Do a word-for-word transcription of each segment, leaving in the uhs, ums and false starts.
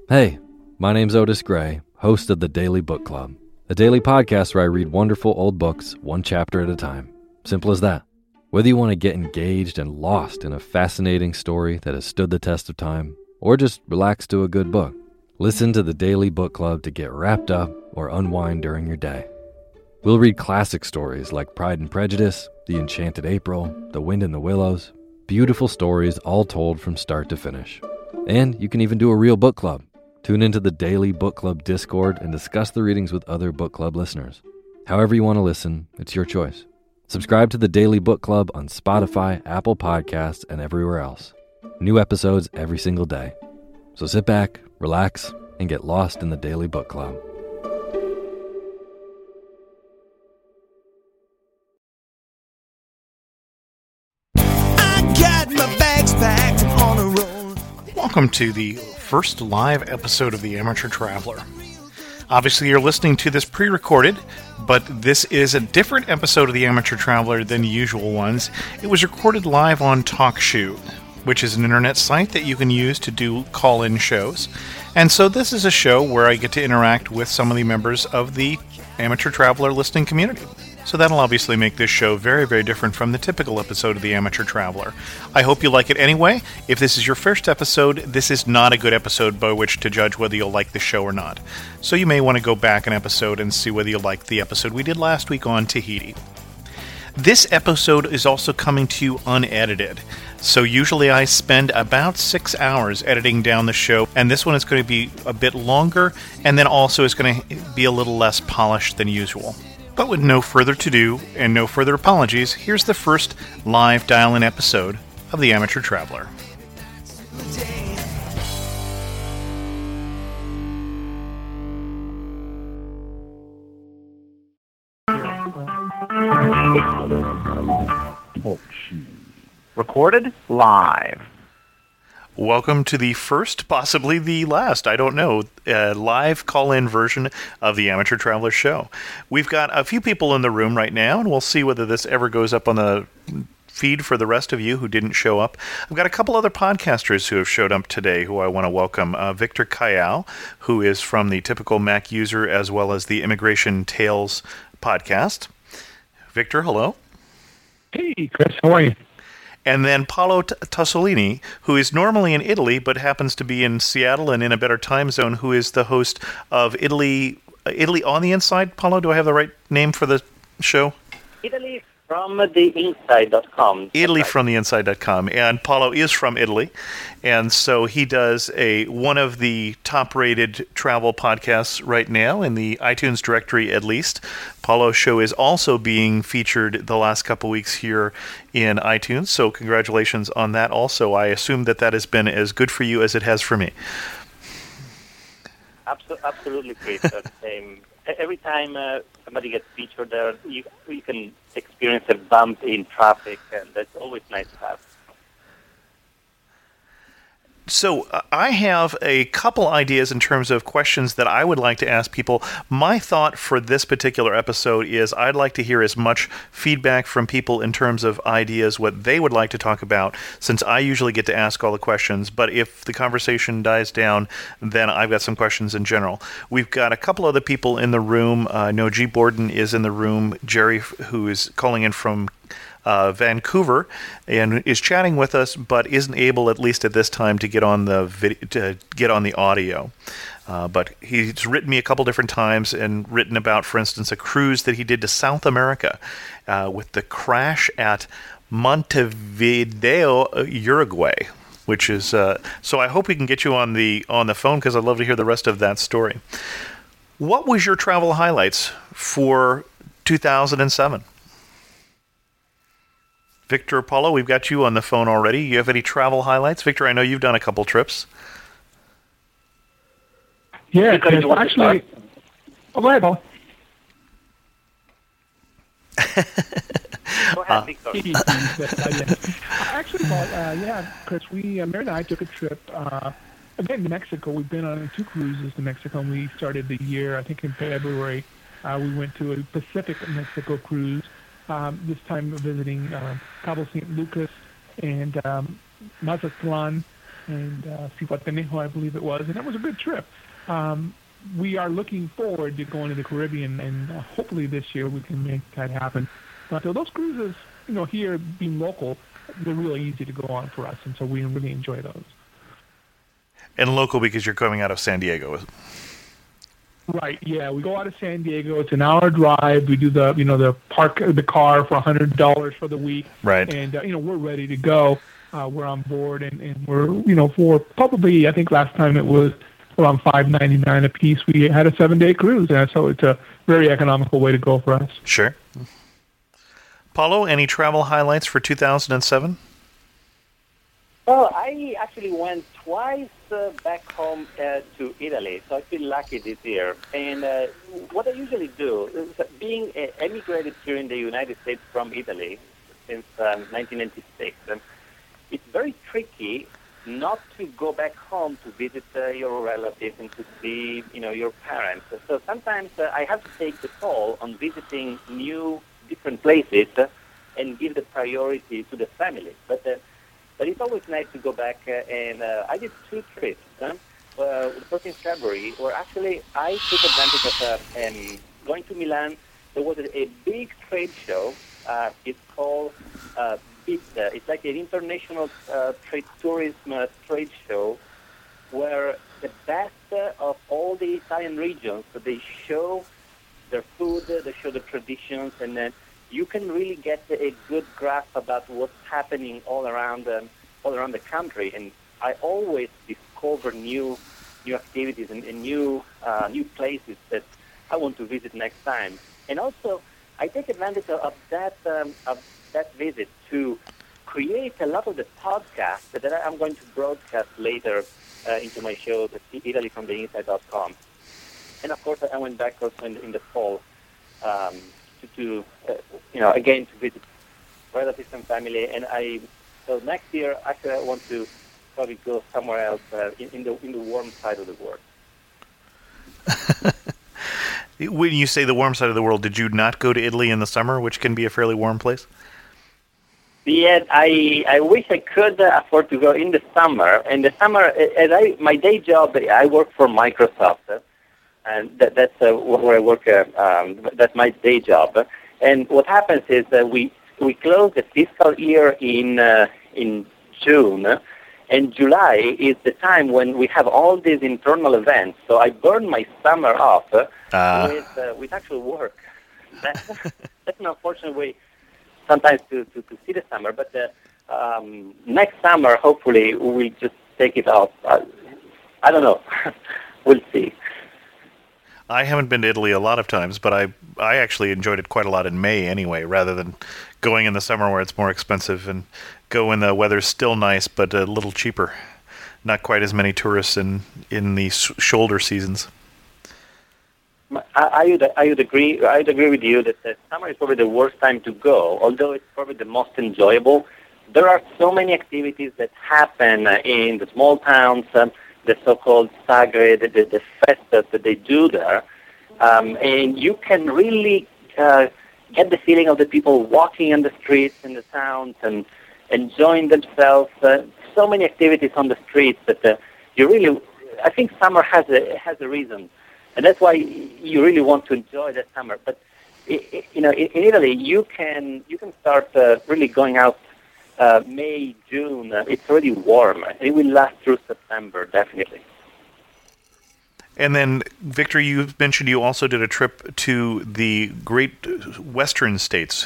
Hey, my name's Otis Gray, host of the Daily Book Club, a daily podcast where I read wonderful old books one chapter at a time. Simple as that. Whether you want to get engaged and lost in a fascinating story that has stood the test of time, or just relax to a good book, listen to the Daily Book Club to get wrapped up or unwind during your day. We'll read classic stories like Pride and Prejudice, The Enchanted April, The Wind in the Willows, beautiful stories all told from start to finish. And you can even do a real book club. Tune into the Daily Book Club Discord and discuss the readings with other book club listeners. However you want to listen, it's your choice. Subscribe to the Daily Book Club on Spotify, Apple Podcasts, and everywhere else. New episodes every single day. So sit back, relax, and get lost in the Daily Book Club. I got my bags packed on a roll. Welcome to the first live episode of The Amateur Traveler. Obviously, you're listening to this pre-recorded, but this is a different episode of The Amateur Traveler than the usual ones. It was recorded live on TalkShoe, which is an internet site that you can use to do call-in shows. And so this is a show where I get to interact with some of the members of the Amateur Traveler listening community. So that'll obviously make this show very, very different from the typical episode of The Amateur Traveler. I hope you like it anyway. If this is your first episode, this is not a good episode by which to judge whether you'll like the show or not. So you may want to go back an episode and see whether you like the episode we did last week on Tahiti. This episode is also coming to you unedited. So usually I spend about six hours editing down the show, and this one is going to be a bit longer, and then also is going to be a little less polished than usual. But with no further to-do and no further apologies, here's the first live dial-in episode of The Amateur Traveler. Recorded live. Welcome to the first, possibly the last, I don't know, uh, live call-in version of the Amateur Traveler show. We've got a few people in the room right now, and we'll see whether this ever goes up on the feed for the rest of you who didn't show up. I've got a couple other podcasters who have showed up today who I want to welcome. Uh, Victor Kayal, who is from the Typical Mac User as well as the Immigration Tales podcast. Victor, hello. Hey, Chris, how are you? And then Paolo T- Tassolini, who is normally in Italy, but happens to be in Seattle and in a better time zone, who is the host of Italy uh, Italy on the Inside. Paolo, do I have the right name for the show? Italy from the inside dot com. Italy from the inside dot com. And Paolo is from Italy. And so he does a one of the top-rated travel podcasts right now, in the iTunes directory at least. Paolo's show is also being featured the last couple weeks here in iTunes, so congratulations on that also. I assume that that has been as good for you as it has for me. Absolutely, absolutely, Chris. That's, um, every time uh, somebody gets featured there, you, you can experience a bump in traffic, and that's always nice to have. So uh, I have a couple ideas in terms of questions that I would like to ask people. My thought for this particular episode is I'd like to hear as much feedback from people in terms of ideas, what they would like to talk about, since I usually get to ask all the questions. But if the conversation dies down, then I've got some questions in general. We've got a couple other people in the room. Uh, I know G. Borden is in the room. Jerry, who is calling in from Uh, Vancouver, and is chatting with us, but isn't able, at least at this time, to get on the video, to get on the audio. Uh, but he's written me a couple different times and written about, for instance, a cruise that he did to South America uh, with the crash at Montevideo, Uruguay. Which is uh, so. I hope we can get you on the on the phone, because I'd love to hear the rest of that story. What was your travel highlights for two thousand seven? Victor Apollo, we've got you on the phone already. You have any travel highlights? Victor, I know you've done a couple trips. Yeah, Chris, actually... Oh, go ahead, Paul. Go ahead, Victor. Actually, Paul, uh, yeah, Chris, we, uh, Mary and I took a trip, uh, again, to Mexico. We've been on two cruises to Mexico, and we started the year, I think in February. Uh, we went to a Pacific Mexico cruise. Um, this time visiting uh, Cabo San Lucas and um, Mazatlan, and uh, Zihuatanejo, I believe it was, and that was a good trip. Um, we are looking forward to going to the Caribbean, and uh, hopefully this year we can make that happen. But uh, those cruises, you know, here being local, they're really easy to go on for us, and so we really enjoy those. And local because you're coming out of San Diego. Right. Yeah, we go out of San Diego. It's an hour drive. We do the, you know, the park the car for a hundred dollars for the week. Right. And uh, you know, we're ready to go. Uh, we're on board, and, and we're, you know, for probably, I think last time it was around five ninety nine a piece. We had a seven day cruise, and so it's a very economical way to go for us. Sure. Paulo, any travel highlights for two thousand seven? Well, I actually went twice uh, back home uh, to Italy, so I feel lucky this year. And uh, what I usually do is that being uh, emigrated here in the United States from Italy since um, nineteen ninety-six, um, it's very tricky not to go back home to visit uh, your relatives and to see, you know, your parents. So sometimes uh, I have to take the toll on visiting new, different places uh, and give the priority to the family. But uh, But it's always nice to go back, uh, and uh, I did two trips. Huh? Uh, the first in February, where actually I took advantage of uh, um, going to Milan. There was a, a big trade show. Uh, it's called uh, BIT. It's like an international uh, trade tourism uh, trade show, where the best uh, of all the Italian regions, so they show their food, they show the traditions, and then you can really get a good grasp about what's happening all around um, all around the country. And I always discover new new activities and, and new uh, new places that I want to visit next time. And also, I take advantage of that um, of that visit to create a lot of the podcasts that I'm going to broadcast later uh, into my show, the Italy from the Inside dot com. And of course, I went back also in, in the fall. Um, to, to uh, you know, again, to visit relatives and family. And I, so next year, actually, I want to probably go somewhere else uh, in, in the in the warm side of the world. When you say the warm side of the world, did you not go to Italy in the summer, which can be a fairly warm place? Yeah, I I wish I could uh, afford to go in the summer. In the summer, as I my day job, I work for Microsoft. Uh, And that, that's uh, where I work. Uh, um, that's my day job. And what happens is that we we close the fiscal year in uh, in June, and July is the time when we have all these internal events. So I burn my summer off uh, uh. with uh, with actual work. That, that's an unfortunate way sometimes to, to, to see the summer. But uh, um, next summer, hopefully, we'll just take it off. Uh, I don't know. We'll see. I haven't been to Italy a lot of times, but I I actually enjoyed it quite a lot in May anyway, rather than going in the summer where it's more expensive, and go when the weather's still nice but a little cheaper. Not quite as many tourists in in the shoulder seasons. I, I would I would agree I would agree with you that the summer is probably the worst time to go, although it's probably the most enjoyable. There are so many activities that happen in the small towns. Um, the so-called sagre, the, the, the festas that they do there. Um, and you can really uh, get the feeling of the people walking in the streets in the towns and enjoying themselves. Uh, so many activities on the streets that uh, you really, I think summer has a has a reason. And that's why you really want to enjoy that summer. But, it, it, you know, in, in Italy, you can, you can start uh, really going out Uh, May, June, uh, it's already warm. It will last through September, definitely. And then, Victor, you mentioned you also did a trip to the great western states.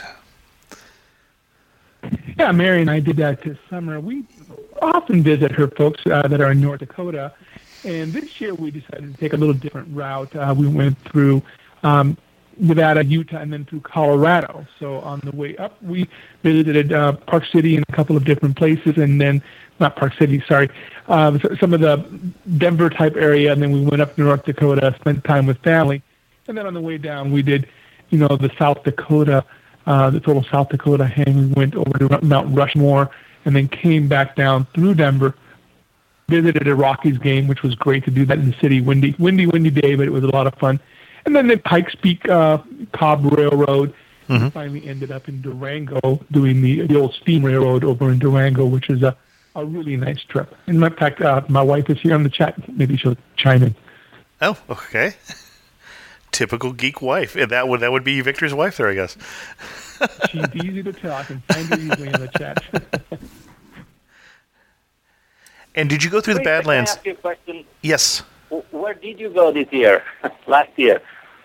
Yeah, Mary and I did that this summer. We often visit her folks uh, that are in North Dakota, and this year we decided to take a little different route. Uh, we went through um, Nevada, Utah, and then through Colorado. So on the way up, we visited uh, Park City and a couple of different places, and then, not Park City, sorry, uh, some of the Denver-type area, and then we went up to North Dakota, spent time with family. And then on the way down, we did, you know, the South Dakota, uh, the total South Dakota hang. We went over to Mount Rushmore and then came back down through Denver, visited a Rockies game, which was great to do that in the city. Windy, windy, windy day, but it was a lot of fun. And then the Pikes Peak uh, Cobb Railroad. Mm-hmm. Finally ended up in Durango doing the, the old steam railroad over in Durango, which is a a really nice trip. In fact, uh, my wife is here on the chat. Maybe she'll chime in. Oh, okay. Typical geek wife. That would that would be Victor's wife there, I guess. She's easy to tell. I can find her easily in the chat. And did you go through Wait, the Badlands? Can I ask you a question? Yes. Where did you go this year? Last year?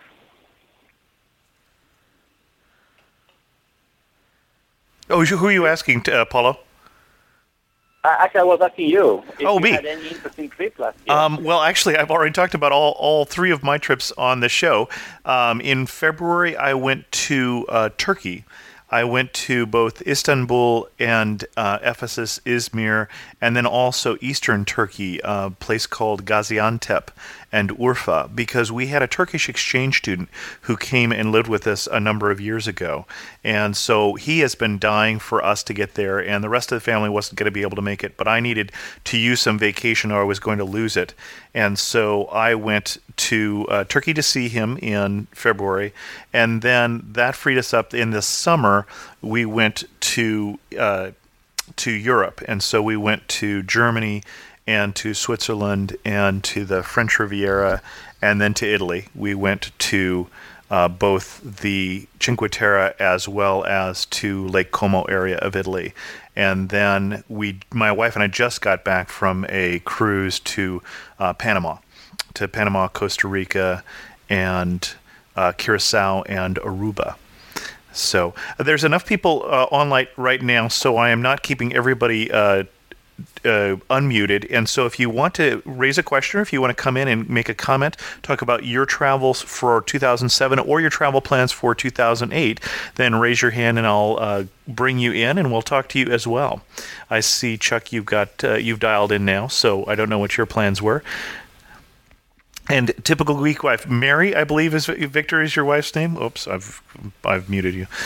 Oh, who are you asking, uh, Paulo? Uh, actually, I was asking you if Oh, you me. had any interesting trip last year. Um, well, actually, I've already talked about all, all three of my trips on the show. Um, in February, I went to uh, Turkey. I went to both Istanbul and uh, Ephesus, Izmir, and then also eastern Turkey, a place called Gaziantep and Urfa, because we had a Turkish exchange student who came and lived with us a number of years ago. And so he has been dying for us to get there, and the rest of the family wasn't going to be able to make it, but I needed to use some vacation or I was going to lose it. And so I went to uh, Turkey to see him in February, and then that freed us up. In the summer, we went to uh, to Europe, and so we went to Germany and to Switzerland and to the French Riviera, and then to Italy. We went to uh, both the Cinque Terre as well as to Lake Como area of Italy. And then we, my wife and I just got back from a cruise to uh, Panama, to Panama, Costa Rica, and uh, Curacao and Aruba. So uh, there's enough people uh, online right now, so I am not keeping everybody uh, uh, unmuted. And so if you want to raise a question, or if you want to come in and make a comment, talk about your travels for two thousand seven or your travel plans for two thousand eight, then raise your hand and I'll uh, bring you in and we'll talk to you as well. I see, Chuck, you've got uh, you've dialed in now, so I don't know what your plans were. And typical Greek wife, Mary, I believe, is Victor is your wife's name. Oops, I've I've muted you.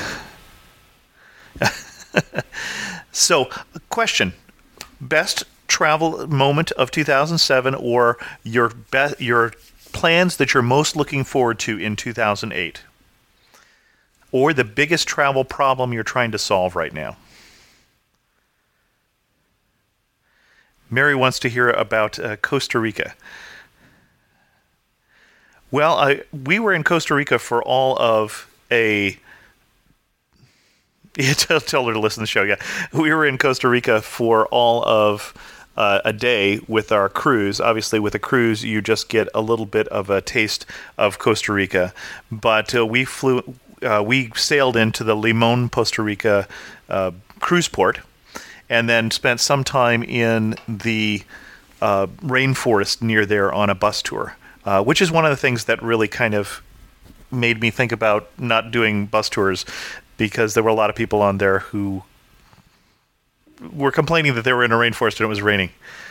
So, question: best travel moment of two thousand seven, or your be- your plans that you're most looking forward to in two thousand eight, or the biggest travel problem you're trying to solve right now. Mary wants to hear about uh, Costa Rica. Well, I, we were in Costa Rica for all of a... Yeah, tell, tell her to listen to the show, yeah. We were in Costa Rica for all of uh, a day with our cruise. Obviously, with a cruise, you just get a little bit of a taste of Costa Rica. But uh, we flew, uh, we sailed into the Limon, Costa Rica uh, cruise port, and then spent some time in the uh, rainforest near there on a bus tour. Uh, which is one of the things that really kind of made me think about not doing bus tours, because there were a lot of people on there who were complaining that they were in a rainforest and it was raining.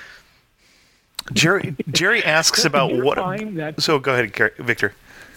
Jerry Jerry asks about what... That, so go ahead, Victor.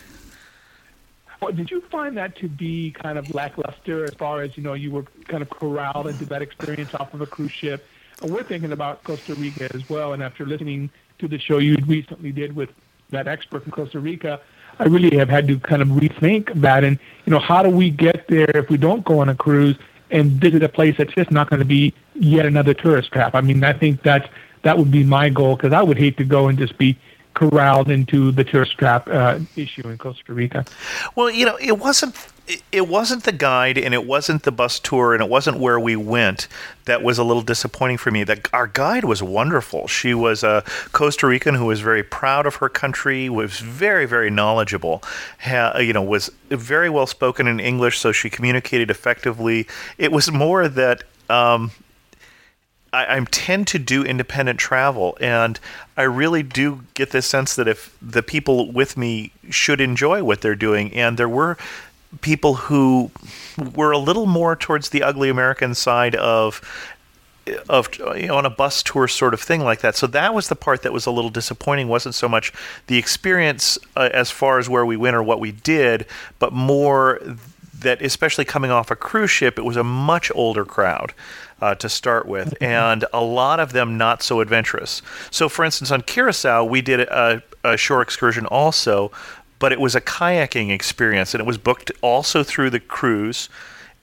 Did you find that to be kind of lackluster as far as, you know, you were kind of corralled into that experience off of a cruise ship? And we're thinking about Costa Rica as well, and after listening to the show you recently did with that expert from Costa Rica, I really have had to kind of rethink that. And, you know, how do we get there if we don't go on a cruise and visit a place that's just not going to be yet another tourist trap? I mean, I think that's, that would be my goal, because I would hate to go and just be corralled into the tourist trap uh, issue in Costa Rica. Well, you know, it wasn't it wasn't the guide, and it wasn't the bus tour, and it wasn't where we went that was a little disappointing for me. That our guide was wonderful. She was a Costa Rican who was very proud of her country, was very, very knowledgeable, ha, you know, was very well spoken in English, so she communicated effectively. It was more that um, I, I tend to do independent travel, and I really do get this sense that if the people with me should enjoy what they're doing, and there were people who were a little more towards the ugly American side of of you know, on a bus tour sort of thing like that. So that was the part that was a little disappointing. Wasn't so much the experience uh, as far as where we went or what we did, but more that, especially coming off a cruise ship, it was a much older crowd uh, to start with, and a lot of them not so adventurous. So, for instance, on Curacao, we did a, a shore excursion also, but it was a kayaking experience, and it was booked also through the cruise.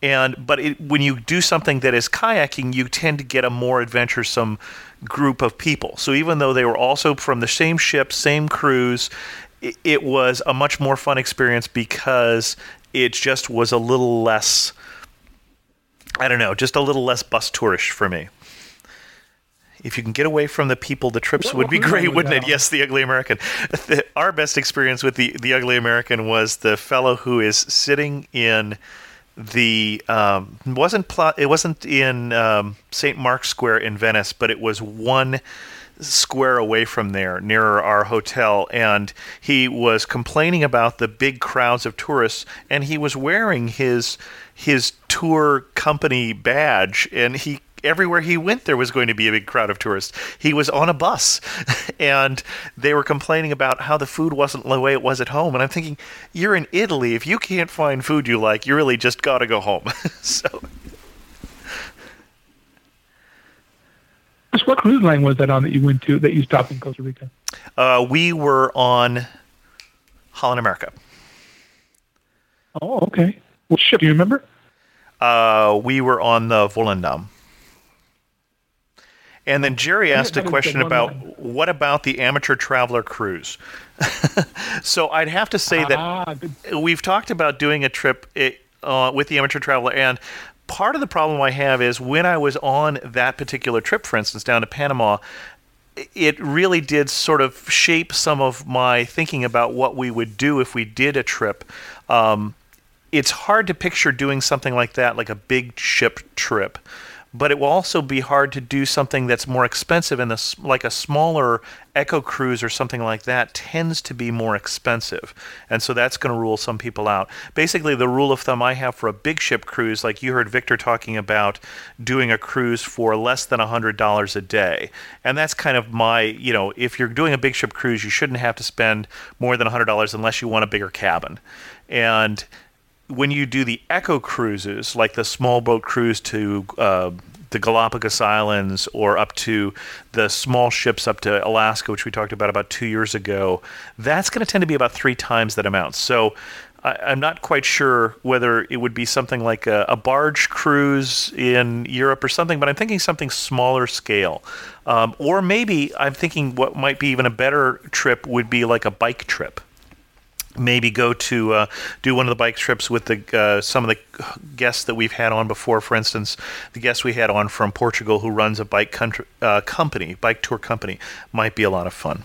And but it, when you do something that is kayaking, you tend to get a more adventuresome group of people. So even though they were also from the same ship, same cruise, it, it was a much more fun experience because it just was a little less, I don't know, just a little less bus tourish for me. If you can get away from the people, the trips What would be cruise great, was wouldn't that it? on? Yes, the Ugly American. The, our best experience with the, the Ugly American was the fellow who is sitting in the um, wasn't pl- it wasn't in um, Saint Mark's Square in Venice, but it was one square away from there, near our hotel, and he was complaining about the big crowds of tourists, and he was wearing his his tour company badge, and he everywhere he went there was going to be a big crowd of tourists. He was on a bus, and they were complaining about how the food wasn't the way it was at home, and I'm thinking, you're in Italy, if you can't find food you like, you really just got to go home. So What cruise line was that on that you went to, that you stopped in Costa Rica? uh, we were on Holland America. Oh, okay. What ship, do you remember? Uh, we were on the Volendam. And then Jerry asked a that is the question one about line. what about the Amateur Traveler Cruise? So I'd have to say that Ah, good. we've talked about doing a trip uh, with the Amateur Traveler, and part of the problem I have is when I was on that particular trip, for instance, down to Panama, it really did sort of shape some of my thinking about what we would do if we did a trip. Um, it's hard to picture doing something like that, like a big ship trip. But it will also be hard to do something that's more expensive, and the, like a smaller eco cruise or something like that tends to be more expensive. And so that's going to rule some people out. Basically, the rule of thumb I have for a big ship cruise, like you heard Victor talking about doing a cruise for less than one hundred dollars a day. And that's kind of my, you know, if you're doing a big ship cruise, you shouldn't have to spend more than one hundred dollars unless you want a bigger cabin. And when you do the eco cruises, like the small boat cruise to uh, the Galapagos Islands or up to the small ships up to Alaska, which we talked about about two years ago, that's going to tend to be about three times that amount. So I, I'm not quite sure whether it would be something like a, a barge cruise in Europe or something, but I'm thinking something smaller scale. Um, or maybe I'm thinking what might be even a better trip would be like a bike trip. Maybe go to uh, do one of the bike trips with the uh, some of the guests that we've had on before. For instance, the guest we had on from Portugal who runs a bike country, uh, company, bike tour company, might be a lot of fun.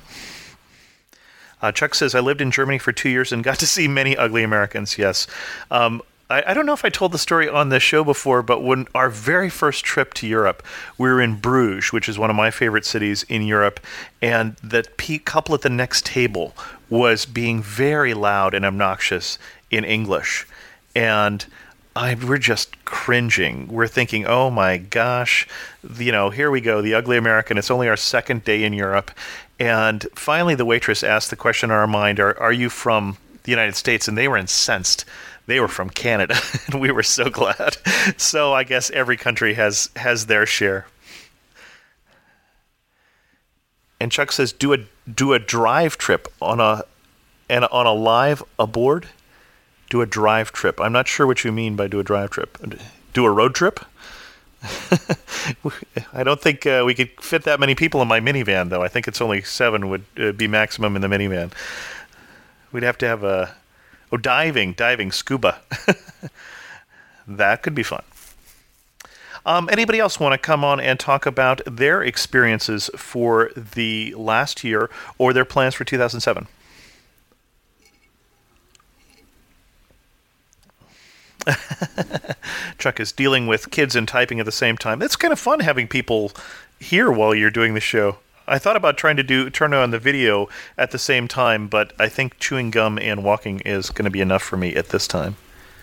Uh, Chuck says, I lived in Germany for two years and got to see many ugly Americans. Yes. Um, I, I don't know if I told the story on this show before, but when our very first trip to Europe, we were in Bruges, which is one of my favorite cities in Europe, and the pe- couple at the next table was being very loud and obnoxious in English. And I, we're just cringing. We're thinking, oh my gosh, you know, here we go, the ugly American. It's only our second day in Europe. And finally, the waitress asked the question in our mind, are, are you from the United States? And they were incensed. They were from Canada, and we were so glad. So I guess every country has, has their share. And Chuck says, do a do a drive trip on a and on a live aboard. Do a drive trip. I'm not sure what you mean by do a drive trip. Do a road trip? I don't think uh, we could fit that many people in my minivan, though. I think it's only seven would uh, be maximum in the minivan. We'd have to have a oh diving, diving, scuba. That could be fun. Um, anybody else want to come on and talk about their experiences for the last year or their plans for two thousand seven? Chuck is dealing with kids and typing at the same time. It's kind of fun having people here while you're doing the show. I thought about trying to do turn on the video at the same time, but I think chewing gum and walking is going to be enough for me at this time.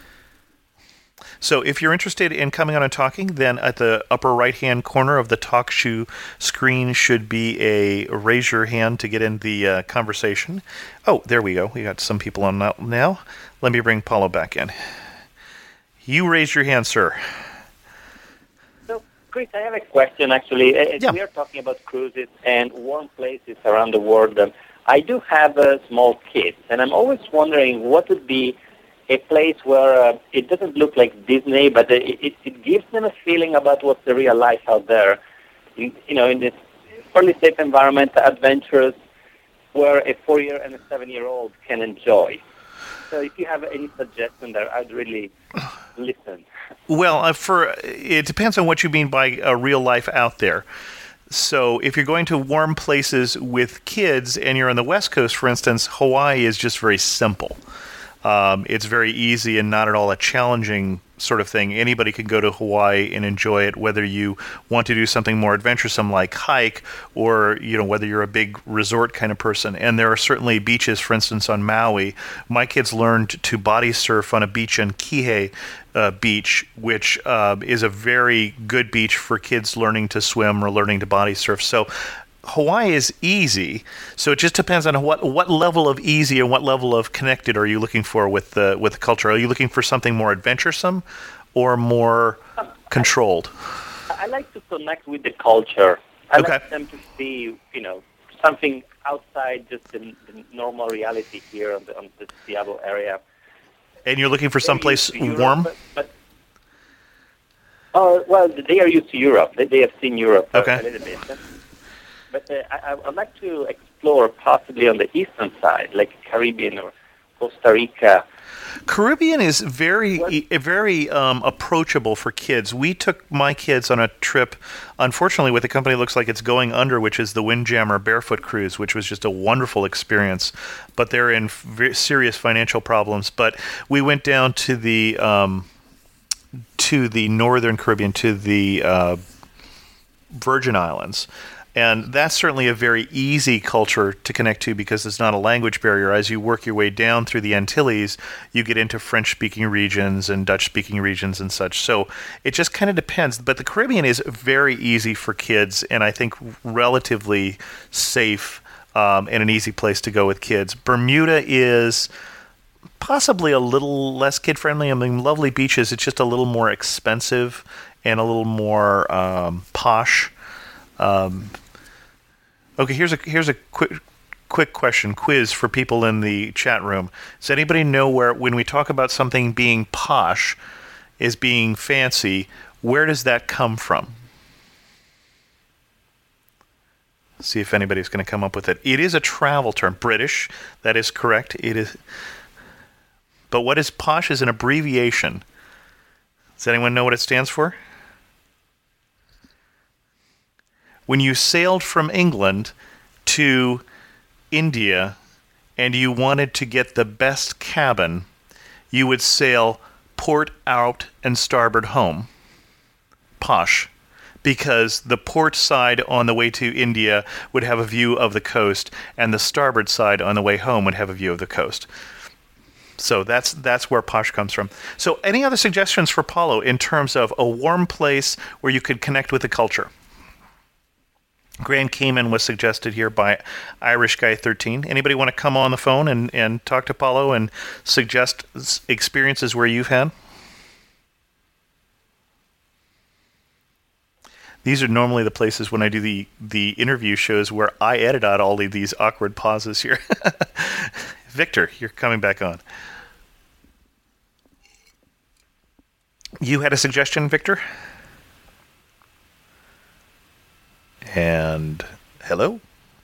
So if you're interested in coming on and talking, then at the upper right-hand corner of the TalkShoe screen should be a raise your hand to get in the uh, conversation. Oh, there we go. We got some people on now. Let me bring Paulo back in. You raised your hand, sir. So, Chris, I have a question, actually. As Yeah. we are talking about cruises and warm places around the world, um, I do have uh, small kids, and I'm always wondering what would be a place where uh, it doesn't look like Disney, but it, it, it gives them a feeling about what's the real life out there. In, you know, in this fairly safe environment, adventures where a four-year and a seven-year-old can enjoy. So if you have any suggestion there, I'd really listen. Well, uh, for it depends on what you mean by a real life out there. So if you're going to warm places with kids and you're on the West Coast, for instance, Hawaii is just very simple. Um, it's very easy and not at all a challenging sort of thing. Anybody can go to Hawaii and enjoy it, whether you want to do something more adventuresome like hike, or you know whether you're a big resort kind of person. And there are certainly beaches, for instance, on Maui. My kids learned to body surf on a beach on Kihei uh, Beach, which uh, is a very good beach for kids learning to swim or learning to body surf. So Hawaii is easy, so it just depends on what what level of easy and what level of connected are you looking for with the with the culture. Are you looking for something more adventuresome or more controlled? I, I like to connect with the culture. I Okay. like them to see, you know, something outside just the, the normal reality here on the, on the Seattle area. And you're looking for They're someplace used to Europe, warm? But, but oh well, they are used to Europe. They, they have seen Europe uh, Okay. a little bit. But uh, I, I'd like to explore possibly on the eastern side, like Caribbean or Costa Rica. Caribbean is very, What? e- very um, approachable for kids. We took my kids on a trip, unfortunately, with a company that looks like it's going under, which is the Windjammer Barefoot Cruise, which was just a wonderful experience. But they're in v- serious financial problems. But we went down to the um, to the northern Caribbean, to the uh, Virgin Islands. And that's certainly a very easy culture to connect to because there's not a language barrier. As you work your way down through the Antilles, you get into French-speaking regions and Dutch-speaking regions and such. So it just kind of depends. But the Caribbean is very easy for kids and I think relatively safe um, and an easy place to go with kids. Bermuda is possibly a little less kid-friendly. I mean, lovely beaches. It's just a little more expensive and a little more um, posh. Um, okay, here's a here's a quick quick question quiz for people in the chat room. Does anybody know where, when we talk about something being posh, is being fancy, where does that come from? See if anybody's going to come up with it. It is a travel term. British, that is correct. It is. But what is posh is an abbreviation. Does anyone know what it stands for? When you sailed from England to India and you wanted to get the best cabin, you would sail port out and starboard home. Posh. Because the port side on the way to India would have a view of the coast, and the starboard side on the way home would have a view of the coast. So that's that's where posh comes from. So any other suggestions for Paulo in terms of a warm place where you could connect with the culture? Grand Cayman was suggested here by Irish Guy thirteen. Anybody want to come on the phone and, and talk to Paulo and suggest experiences where you've had? These are normally the places when I do the, the interview shows where I edit out all of these awkward pauses here. Victor, you're coming back on. You had a suggestion, Victor? And hello?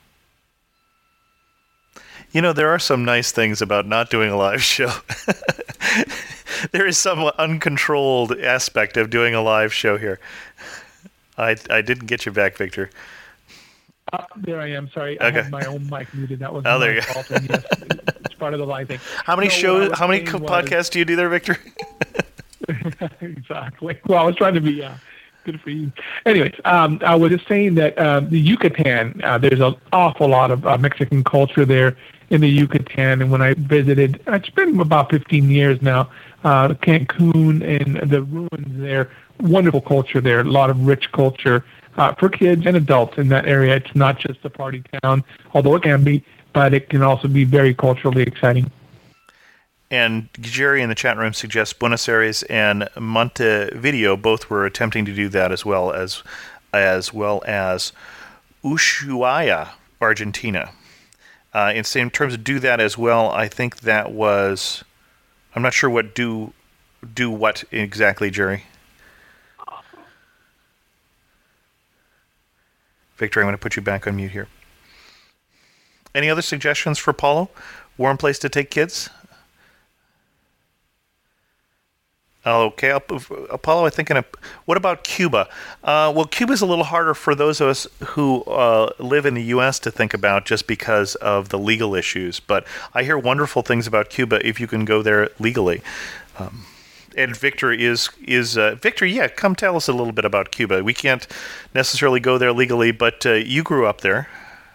You know, there are some nice things about not doing a live show. There is some uncontrolled aspect of doing a live show here. I I didn't get you back, Victor. Uh, there I am. Sorry, Okay. I had my own mic muted. That was Oh, my there you go. fault. And yes, it's part of the live thing. How many No, what I shows, was how many saying was- podcasts do you do there, Victor? Exactly. Well, I was trying to be uh, good for you. Anyways, um, I was just saying that um, the Yucatan, uh, there's an awful lot of uh, Mexican culture there in the Yucatan. And when I visited, it's been about fifteen years now, uh, Cancun and the ruins there, wonderful culture there, a lot of rich culture uh, for kids and adults in that area. It's not just a party town, although it can be, but it can also be very culturally exciting. And Jerry in the chat room suggests Buenos Aires and Montevideo both were attempting to do that as well as as well as Ushuaia, Argentina. Uh, in same terms of do that as well, I think that was I'm not sure what do do what exactly, Jerry. Victor, I'm going to put you back on mute here. Any other suggestions for Paulo? Warm place to take kids? Okay, Apollo, I think. In a, what about Cuba? Uh, well, Cuba's a little harder for those of us who uh, live in the U S to think about just because of the legal issues. But I hear wonderful things about Cuba if you can go there legally. Um, and Victor is is uh, Victor. Yeah, come tell us a little bit about Cuba. We can't necessarily go there legally, but uh, you grew up there.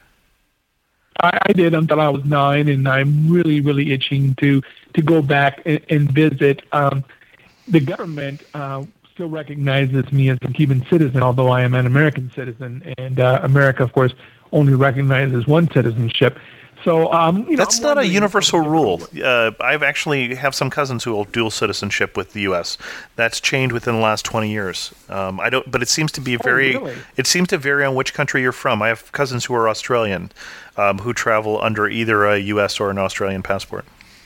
I, I did until I was nine, and I'm really, really itching to to go back and, and visit. Um, The government uh, still recognizes me as a Cuban citizen, although I am an American citizen, and uh, America, of course, only recognizes one citizenship. So um, you know, that's I'm not a wondering- universal rule. Uh, I've actually have some cousins who hold dual citizenship with the U S. That's changed within the last twenty years. Um, I don't, but it seems to be very. really? It seems to vary on which country you're from. I have cousins who are Australian, um, who travel under either a U S or an Australian passport.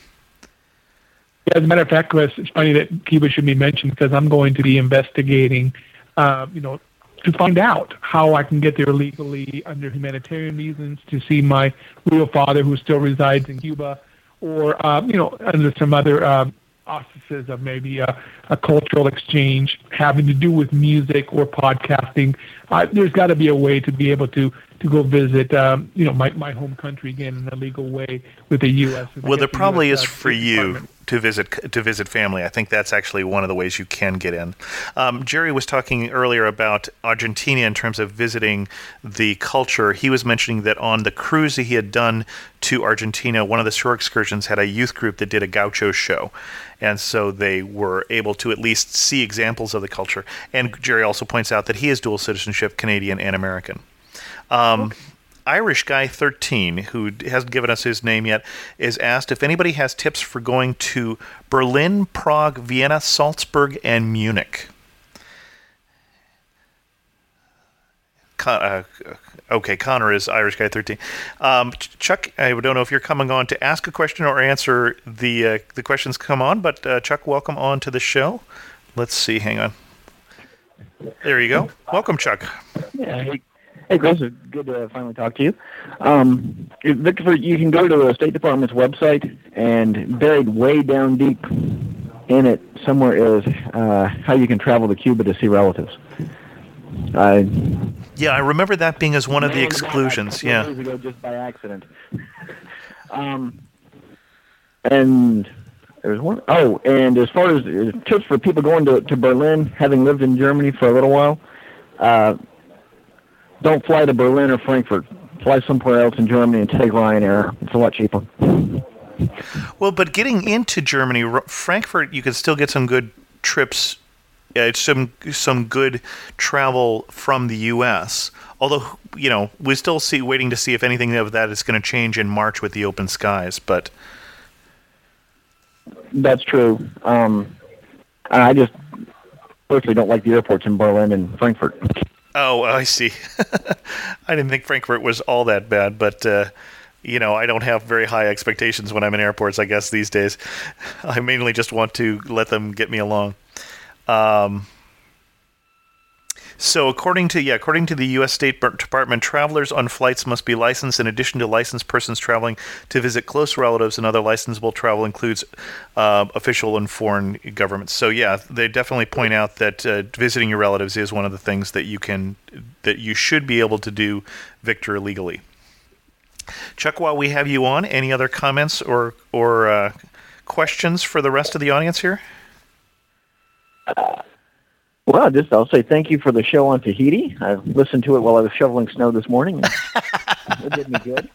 Yeah, as a matter of fact, Chris, it's funny that Cuba should be mentioned because I'm going to be investigating, uh, you know, to find out how I can get there legally under humanitarian reasons to see my real father who still resides in Cuba, or, um, you know, under some other um, auspices of maybe a, a cultural exchange having to do with music or podcasting. Uh, there's got to be a way to be able to to go visit, um, you know, my, my home country again in a legal way with the U S. Well, there probably is uh, for you to visit to visit family. I think that's actually one of the ways you can get in. Um, Jerry was talking earlier about Argentina in terms of visiting the culture. He was mentioning that on the cruise that he had done to Argentina, one of the shore excursions had a youth group that did a gaucho show. And so they were able to at least see examples of the culture. And Jerry also points out that he has dual citizenship, Canadian and American. Um, okay. Irish Guy thirteen, who hasn't given us his name yet, is asked if anybody has tips for going to Berlin, Prague, Vienna, Salzburg, and Munich. Con- uh, okay, Connor is Irish Guy thirteen. Um, Chuck, I don't know if you're coming on to ask a question or answer the uh, the questions come on, but uh, Chuck, welcome on to the show. Let's see, hang on. There you go. Welcome, Chuck. Yeah. Hey, hey Chris, it's good to finally talk to you. Um, Victor, you can go to the State Department's website, and buried way down deep in it somewhere is uh, how you can travel to Cuba to see relatives. I yeah, I remember that being as one of the exclusions. That yeah, years ago, just by accident. um, and there's one. Oh, and as far as uh, tips for people going to to Berlin, having lived in Germany for a little while, uh, don't fly to Berlin or Frankfurt. Fly somewhere else in Germany and take Ryanair. It's a lot cheaper. Well, but getting into Germany, Frankfurt, you can still get some good trips. Uh, some some good travel from the U S. Although, you know, we're still see, waiting to see if anything of that is going to change in March with the open skies. But that's true. Um, I just personally don't like the airports in Berlin and Frankfurt. Oh, I see. I didn't think Frankfurt was all that bad, but uh, you know, I don't have very high expectations when I'm in airports, I guess, these days. I mainly just want to let them get me along. Um, so according to yeah, according to the U S State Department, travelers on flights must be licensed. In addition to licensed persons traveling to visit close relatives, and other licensable travel includes uh, official and foreign governments. So yeah, they definitely point out that uh, visiting your relatives is one of the things that you can that you should be able to do, Victor, legally. Chuck, while we have you on, any other comments or or uh, questions for the rest of the audience here? Uh, well, just I'll say thank you for the show on Tahiti. I listened to it while I was shoveling snow this morning, and it did me good.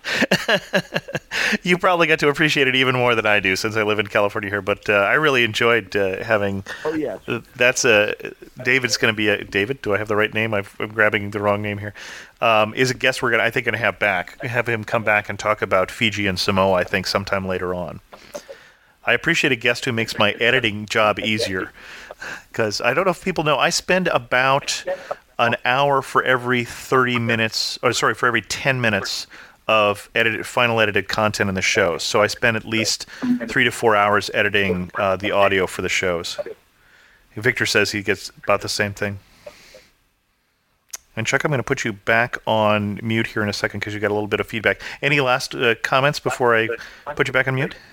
You probably got to appreciate it even more than I do, since I live in California here. But uh, I really enjoyed uh, having. Oh yes. Uh, that's a David's going to be a David. Do I have the right name? I've, I'm grabbing the wrong name here. Um, is a guest we're going to I think going to have back. Have him come back and talk about Fiji and Samoa. I think sometime later on. I appreciate a guest who makes my editing job easier, because I don't know if people know, I spend about an hour for every thirty minutes, or sorry, for every ten minutes of edited, final edited content in the shows. So I spend at least three to four hours editing uh, the audio for the shows. Victor says he gets about the same thing. And Chuck, I'm going to put you back on mute here in a second because you got a little bit of feedback. Any last uh, comments before I put you back on mute?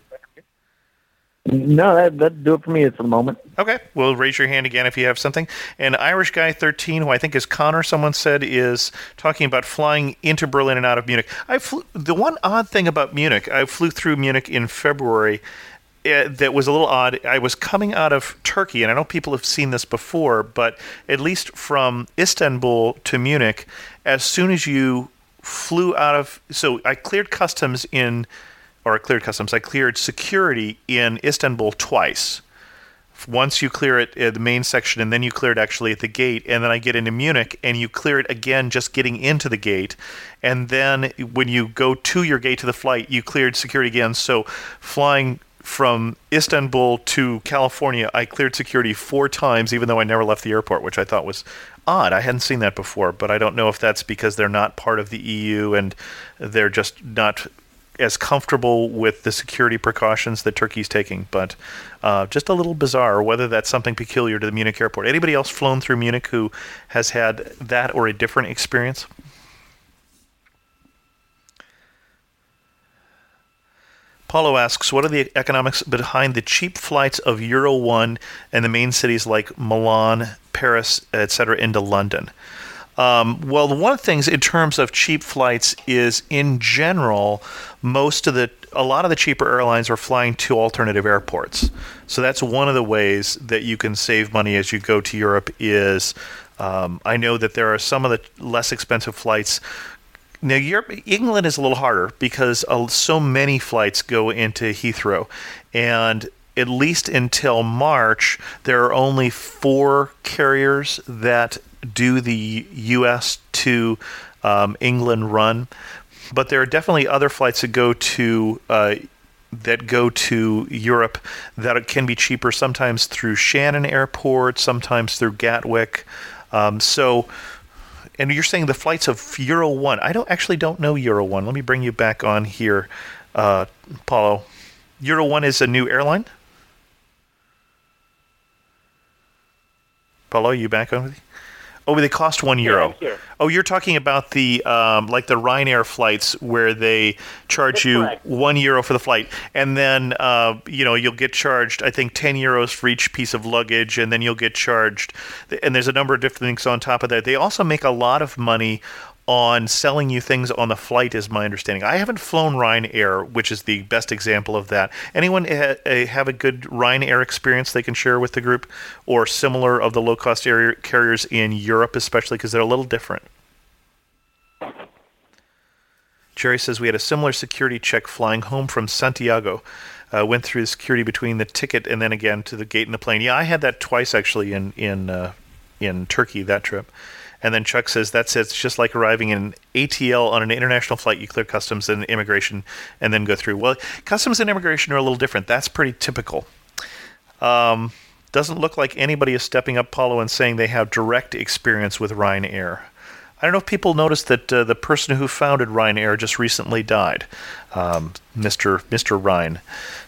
No, that that'd do it for me for the moment. Okay, well, raise your hand again if you have something. And Irish Guy thirteen, who I think is Connor, someone said, is talking about flying into Berlin and out of Munich. I flew, the one odd thing about Munich, I flew through Munich in February uh, that was a little odd. I was coming out of Turkey, and I know people have seen this before, but at least from Istanbul to Munich, as soon as you flew out of... So I cleared customs in... or cleared customs, I cleared security in Istanbul twice. Once you clear it at the main section, and then you clear it actually at the gate, and then I get into Munich, and you clear it again just getting into the gate, and then when you go to your gate to the flight, you cleared security again. So flying from Istanbul to California, I cleared security four times, even though I never left the airport, which I thought was odd. I hadn't seen that before, but I don't know if that's because they're not part of the E U, and they're just not as comfortable with the security precautions that Turkey's taking, but uh, just a little bizarre, whether that's something peculiar to the Munich airport. Anybody else flown through Munich who has had that or a different experience? Paulo asks, what are the economics behind the cheap flights of Euro one and the main cities like Milan, Paris, et cetera into London? Um, well, one of the things in terms of cheap flights is, in general, most of the, a lot of the cheaper airlines are flying to alternative airports. So that's one of the ways that you can save money as you go to Europe is, um, I know that there are some of the less expensive flights. Now, Europe, England is a little harder because uh, so many flights go into Heathrow, and at least until March, there are only four carriers that do the U S to um, England run, but there are definitely other flights that go to uh, that go to Europe that can be cheaper. Sometimes through Shannon Airport, sometimes through Gatwick. Um, so, and you're saying the flights of Euro one. I don't actually don't know Euro one. Let me bring you back on here, uh, Paulo. Euro one is a new airline. Paulo, are you back on with me? Oh, they cost one euro. Yeah, oh, you're talking about the um, like the Ryanair flights where they charge That's you correct. one euro for the flight, and then uh, you know you'll get charged I think ten euros for each piece of luggage, and then you'll get charged. And there's a number of different things on top of that. They also make a lot of money on selling you things on the flight, is my understanding. I haven't flown Ryanair, which is the best example of that. Anyone ha- have a good Ryanair experience they can share with the group, or similar of the low-cost area carriers in Europe, especially because they're a little different? Jerry says, we had a similar security check flying home from Santiago. Uh, went through the security between the ticket and then again to the gate in the plane. Yeah, I had that twice actually in, in, uh, in Turkey, that trip. And then Chuck says, that's it. It's just like arriving in A T L on an international flight. You clear customs and immigration and then go through. Well, customs and immigration are a little different. That's pretty typical. Um, doesn't look like anybody is stepping up, Paulo, and saying they have direct experience with Ryanair. I don't know if people noticed that uh, the person who founded Ryanair just recently died, um, Mister Mister Ryan.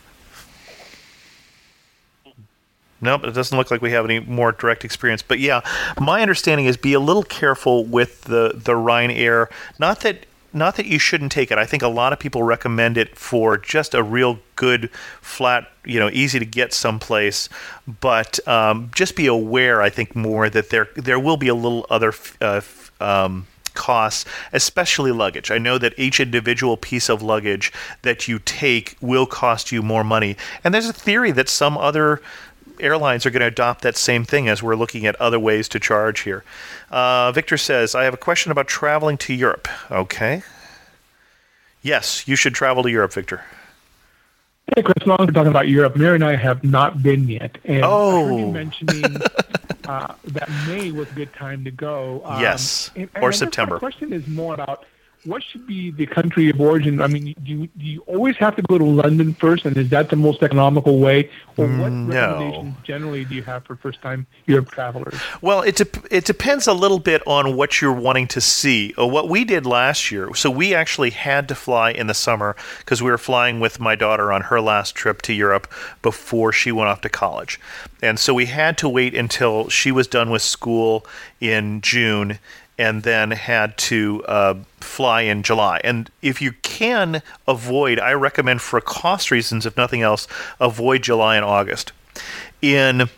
Nope, it doesn't look like we have any more direct experience. But yeah, my understanding is be a little careful with the, the Ryanair. Not that not that you shouldn't take it. I think a lot of people recommend it for just a real good, flat, you know, easy to get someplace. But um, just be aware, I think, more that there there will be a little other uh, um, costs, especially luggage. I know that each individual piece of luggage that you take will cost you more money. And there's a theory that some other airlines are going to adopt that same thing as we're looking at other ways to charge here. Uh, Victor says, I have a question about traveling to Europe. Okay. Yes, you should travel to Europe, Victor. Hey, Chris, long as we're talking about Europe, Mary and I have not been yet. And Oh. I heard you mentioning uh, that May was a good time to go. Um, Yes, and- and or I guess September. My question is more about what should be the country of origin? I mean, do you, do you always have to go to London first, and is that the most economical way? Or what No. recommendations generally do you have for first-time Europe travelers? Well, it de- it depends a little bit on what you're wanting to see. Uh, what we did last year, so we actually had to fly in the summer because we were flying with my daughter on her last trip to Europe before she went off to college. And so we had to wait until she was done with school in June and then had to uh, fly in July. And if you can avoid, I recommend for cost reasons, if nothing else, avoid July and August. In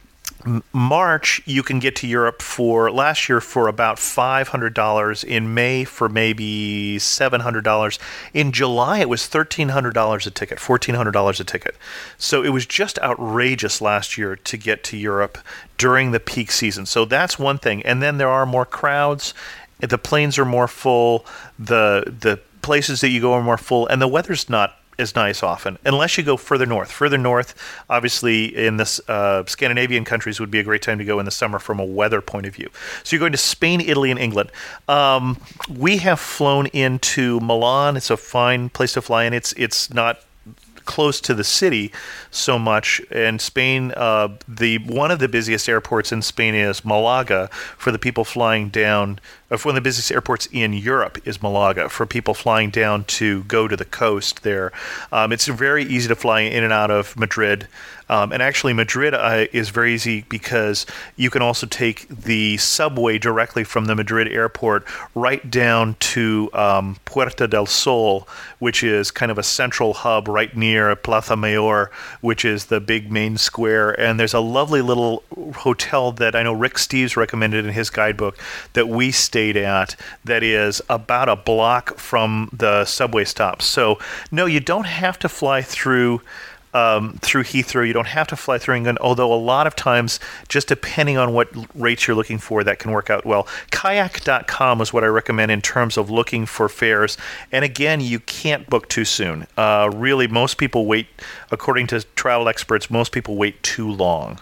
March, you can get to Europe for, last year, for about five hundred dollars. In May, for maybe seven hundred dollars. In July, it was thirteen hundred dollars a ticket, fourteen hundred dollars a ticket. So it was just outrageous last year to get to Europe during the peak season. So that's one thing. And then there are more crowds. The planes are more full. The, the places that you go are more full. And the weather's not is nice often, unless you go further north. Further north, obviously, in the uh, Scandinavian countries would be a great time to go in the summer from a weather point of view. So you're going to Spain, Italy, and England. Um, we have flown into Milan. It's a fine place to fly in. It's it's not close to the city so much. In Spain, uh, the one of the busiest airports in Spain is Malaga for the people flying down. One of the busiest airports in Europe is Malaga for people flying down to go to the coast there. Um, it's very easy to fly in and out of Madrid. Um, and actually, Madrid uh, is very easy because you can also take the subway directly from the Madrid airport right down to um, Puerta del Sol, which is kind of a central hub right near Plaza Mayor, which is the big main square. And there's a lovely little hotel that I know Rick Steves recommended in his guidebook that we stayed at that is about a block from the subway stop. So, no, you don't have to fly through Um, through Heathrow. You don't have to fly through England, although a lot of times, just depending on what rates you're looking for, that can work out well. Kayak dot com is what I recommend in terms of looking for fares. And again, you can't book too soon. Uh, really, most people wait, according to travel experts, most people wait too long.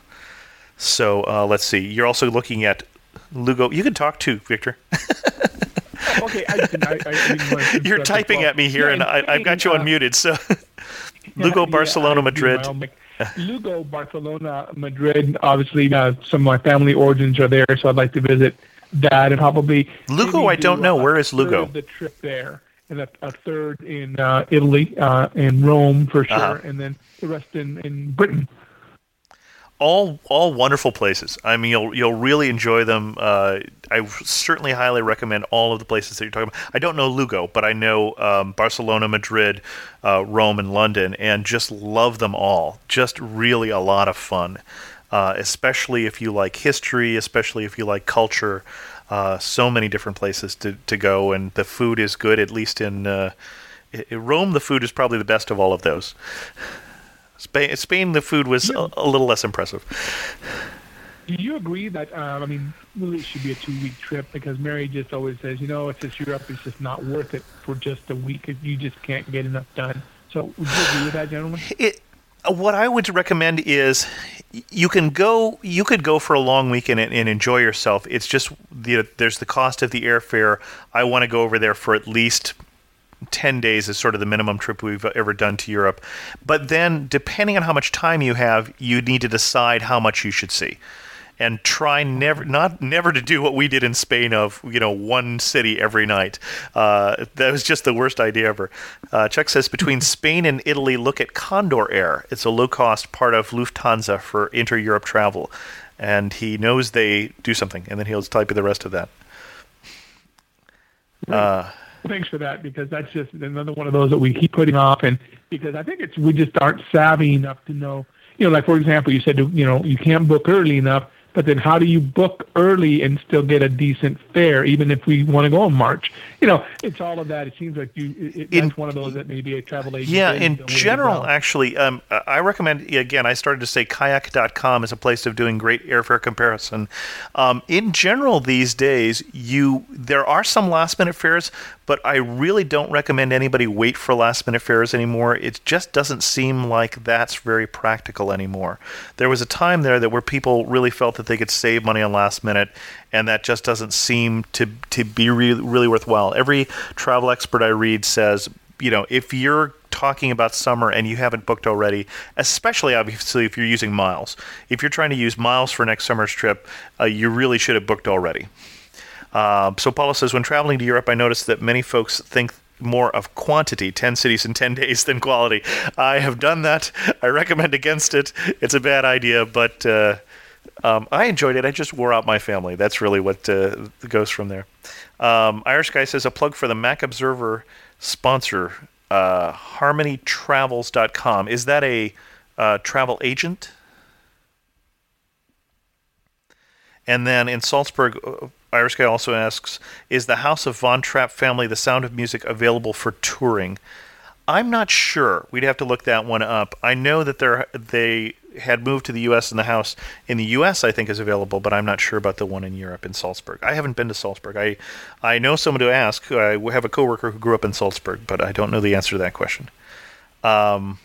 So uh, let's see. You're also looking at Lugo. You can talk too, Victor. Okay, I, I, I didn't want to You're typing well. at me here, Yeah, and I, I've got you uh, unmuted, so... Lugo, Yeah, Barcelona, I do Madrid. my own mic. Lugo, Barcelona, Madrid. Obviously, uh, some of my family origins are there, so I'd like to visit that and probably. Lugo, maybe I don't do know. a Where is third Lugo? of the trip there, and a, a third in uh, Italy, uh, in Rome for sure, Uh-huh. and then the rest in, in Britain. All all wonderful places. I mean, you'll you'll really enjoy them. Uh, I certainly highly recommend all of the places that you're talking about. I don't know Lugo, but I know um, Barcelona, Madrid, uh, Rome, and London, and just love them all. Just really a lot of fun, uh, especially if you like history, especially if you like culture. Uh, so many different places to, to go, and the food is good, at least in, uh, in Rome, the food is probably the best of all of those. Spain, Spain, the food was a, a little less impressive. Do you agree that, uh, I mean, really it should be a two-week trip? Because Mary just always says, you know, it's just Europe, it's just not worth it for just a week. You just can't get enough done. So would you agree with that, gentlemen? It, what I would recommend is you can go, you could go for a long weekend and, and enjoy yourself. It's just the, there's the cost of the airfare. I want to go over there for at least ten days is sort of the minimum trip we've ever done to Europe. But then, depending on how much time you have, you need to decide how much you should see. And try never not never to do what we did in Spain of, you know, one city every night. Uh, that was just the worst idea ever. Uh, Chuck says, between Spain and Italy, look at Condor Air. It's a low-cost part of Lufthansa for inter-Europe travel. And he knows they do something, and then he'll type you the rest of that. Uh Thanks for that, because that's just another one of those that we keep putting off, and because I think it's we just aren't savvy enough to know. You know, like for example, you said you know you can't book early enough, but then how do you book early and still get a decent fare, even if we want to go in March? You know, it's all of that. It seems like you. It, In- that's one of those that maybe a travel agent. Yeah, is in the way to general, go. actually, um, I recommend, again, I started to say kayak dot com is a place of doing great airfare comparison. Um, in general, these days, you there are some last-minute fares, but I really don't recommend anybody wait for last-minute fares anymore. It just doesn't seem like that's very practical anymore. There was a time there that where people really felt that that they could save money on last minute, and that just doesn't seem to to be really, really worthwhile. Every travel expert I read says, you know, if you're talking about summer and you haven't booked already, especially obviously if you're using miles, if you're trying to use miles for next summer's trip, uh, you really should have booked already. Uh, so Paulo says, when traveling to Europe, I noticed that many folks think more of quantity, ten cities in ten days, than quality. I have done that. I recommend against it. It's a bad idea, but uh, um, I enjoyed it. I just wore out my family. That's really what uh, goes from there. Um, Irish Guy says, a plug for the Mac Observer sponsor, uh, harmony travels dot com. Is that a uh, travel agent? And then in Salzburg, uh, Irish Guy also asks, is the House of Von Trapp family, The Sound of Music, available for touring? I'm not sure. We'd have to look that one up. I know that they're, they had moved to the U S and the house in the U S I think is available, but I'm not sure about the one in Europe in Salzburg. I haven't been to Salzburg. I I know someone to ask. I have a coworker who grew up in Salzburg, but I don't know the answer to that question. Um,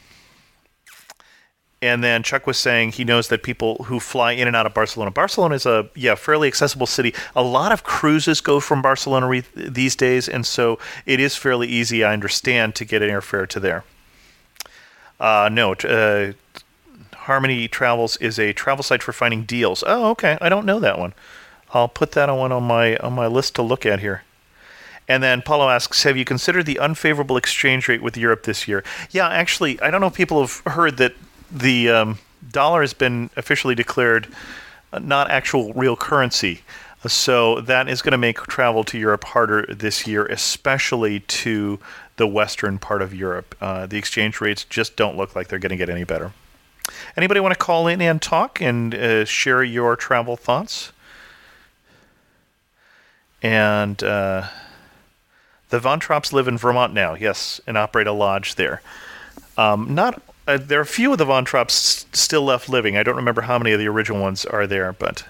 and then Chuck was saying he knows that people who fly in and out of Barcelona. Barcelona is a yeah fairly accessible city. A lot of cruises go from Barcelona re- these days, and so it is fairly easy, I understand, to get an airfare to there. Uh, no, uh, Harmony Travels is a travel site for finding deals. Oh, okay. I don't know that one. I'll put that one on my on my list to look at here. And then Paulo asks, have you considered the unfavorable exchange rate with Europe this year? Yeah, actually, I don't know if people have heard that the um, dollar has been officially declared uh, not actual real currency. So that is going to make travel to Europe harder this year, especially to the western part of Europe. Uh, the exchange rates just don't look like they're going to get any better. Anybody want to call in and talk and uh, share your travel thoughts? And uh, the Von Trapps live in Vermont now, yes, and operate a lodge there. Um, not uh, there are a few of the Von Trapps s- still left living. I don't remember how many of the original ones are there, but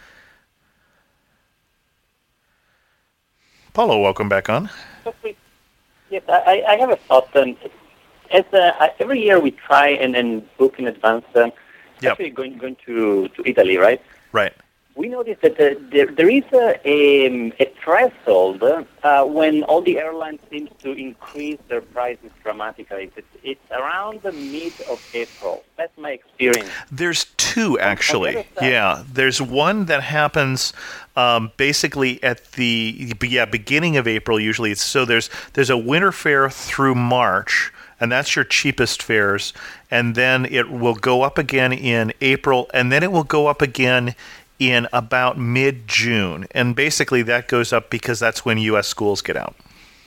Paulo, welcome back on. Yes, I, I have a thought. Um, as uh, every year we try and then book in advance. Um, yep. Actually, going going to, to Italy, right? Right. We noticed that uh, there, there is a, a, a threshold uh, when all the airlines seem to increase their prices dramatically. It's, it's around the mid of April. That's my experience. There's two, actually. Yeah, there's one that happens um, basically at the yeah beginning of April. Usually, it's, so there's there's a winter fare through March, and that's your cheapest fares. And then it will go up again in April, and then it will go up again in about mid-June. And basically that goes up because that's when U S schools get out.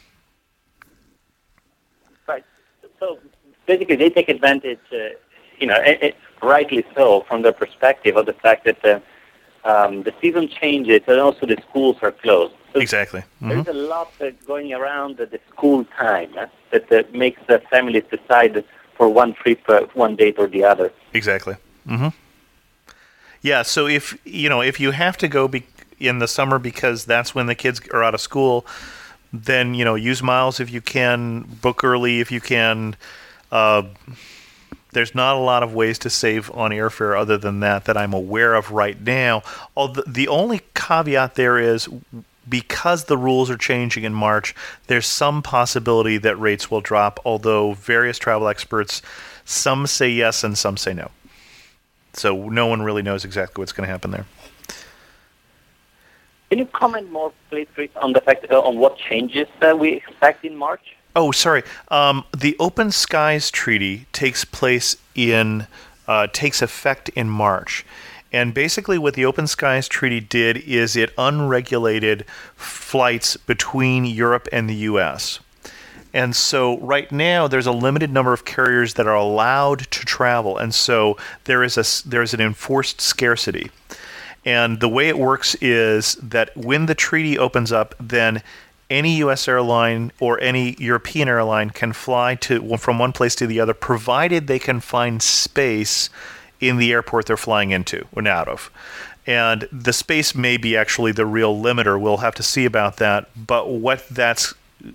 Right. So basically they take advantage, uh, you know, it, it, rightly so, from their perspective of the fact that the, um, the season changes and also the schools are closed. So exactly. Mm-hmm. There's a lot uh, going around at the school time uh, that uh, makes the families decide for one trip, uh, one date or the other. Exactly. Mm-hmm. Yeah, so if you know if you have to go be- in the summer because that's when the kids are out of school, then you know use miles if you can, book early if you can. Uh, there's not a lot of ways to save on airfare other than that that I'm aware of right now. Although the only caveat there is because the rules are changing in March, there's some possibility that rates will drop. Although various travel experts, some say yes and some say no. So no one really knows exactly what's going to happen there. Can you comment more, please, Chris, on the fact uh, on what changes uh, we expect in March? Oh, sorry. Um, the Open Skies Treaty takes place in uh, takes effect in March, and basically what the Open Skies Treaty did is it unregulated flights between Europe and the U S And so right now there's a limited number of carriers that are allowed to travel, and so there is a there is an enforced scarcity. And the way it works is that when the treaty opens up, then any U S airline or any European airline can fly to from one place to the other, provided they can find space in the airport they're flying into or out of. And the space may be actually the real limiter. We'll have to see about that. But what that's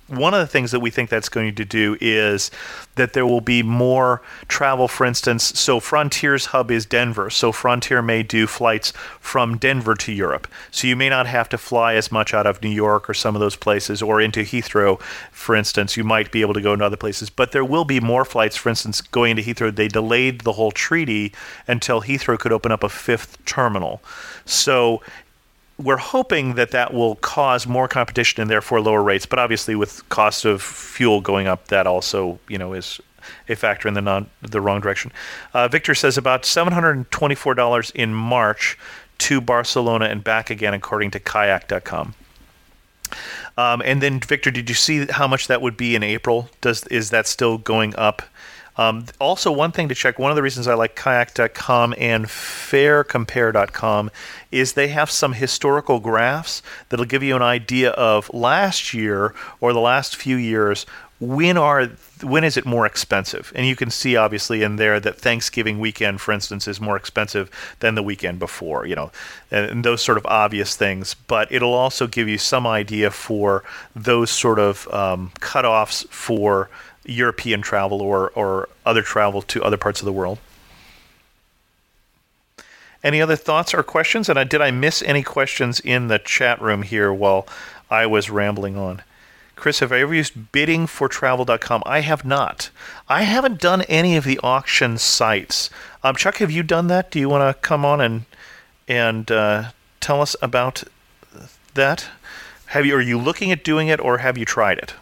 one of the things that we think that's going to do is that there will be more travel. For instance, so Frontier's hub is Denver, so Frontier may do flights from Denver to Europe. So you may not have to fly as much out of New York or some of those places, or into Heathrow, for instance. You might be able to go into other places, but there will be more flights. For instance, going into Heathrow, they delayed the whole treaty until Heathrow could open up a fifth terminal. So we're hoping that that will cause more competition and therefore lower rates. But obviously, with cost of fuel going up, that also, you know, is a factor in the non the wrong direction. Uh, Victor says about seven hundred twenty-four dollars in March to Barcelona and back again, according to kayak dot com. Um, and then, Victor, did you see how much that would be in April? Does is that still going up? Um, also, one thing to check, one of the reasons I like kayak dot com and fare compare dot com is they have some historical graphs that'll give you an idea of last year or the last few years, when are when is it more expensive? And you can see, obviously, in there that Thanksgiving weekend, for instance, is more expensive than the weekend before, you know, and, and those sort of obvious things. But it'll also give you some idea for those sort of um, cutoffs for European travel or, or other travel to other parts of the world. Any other thoughts or questions? And I, did I miss any questions in the chat room here while I was rambling on? Chris, have I ever used bidding for travel dot com? I have not. I haven't done any of the auction sites. Um, Chuck, have you done that? Do you want to come on and and uh, tell us about that? Have you? Are you looking at doing it, or have you tried it?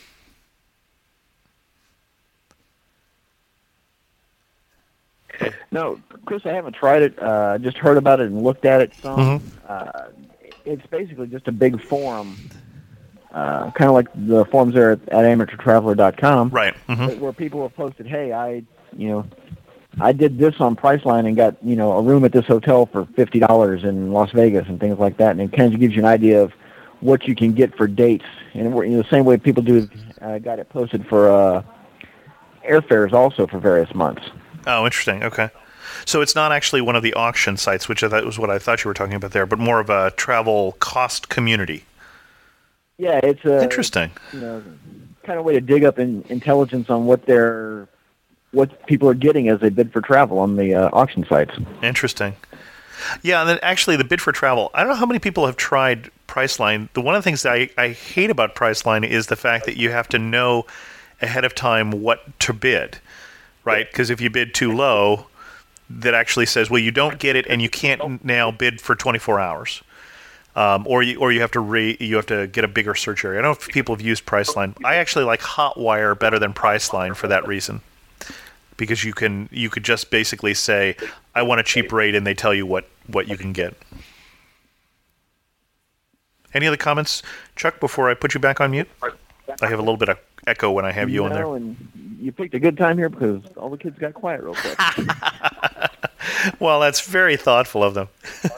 No, Chris, I haven't tried it. I uh, just heard about it and looked at it some. Mm-hmm. Uh, it's basically just a big forum, uh, kind of like the forums there at, at amateur traveler dot com, right? Mm-hmm. Where people have posted, "Hey, I, you know, I did this on Priceline and got, you know, a room at this hotel for fifty dollars in Las Vegas," and things like that. And it kind of gives you an idea of what you can get for dates. And you know, the same way people do, uh, got it posted for uh, airfares also for various months. Oh, interesting. Okay. So it's not actually one of the auction sites, which I thought was what I thought you were talking about there, but more of a travel cost community. Yeah, it's a interesting. You know, kind of way to dig up in, intelligence on what they're, what people are getting as they bid for travel on the uh, auction sites. Interesting. Yeah, and then actually the bid for travel. I don't know how many people have tried Priceline. The one of the things that I, I hate about Priceline is the fact that you have to know ahead of time what to bid. Right, because if you bid too low, that actually says, well, you don't get it, and you can't now bid for twenty-four hours, um, or you or you have to re you have to get a bigger search area. I don't know if people have used Priceline. I actually like Hotwire better than Priceline for that reason, because you can you could just basically say, I want a cheap rate, and they tell you what what you can get. Any other comments, Chuck? Before I put you back on mute, I have a little bit of echo when I have you, you know, on there. And you picked a good time here because all the kids got quiet real quick. Well, that's very thoughtful of them.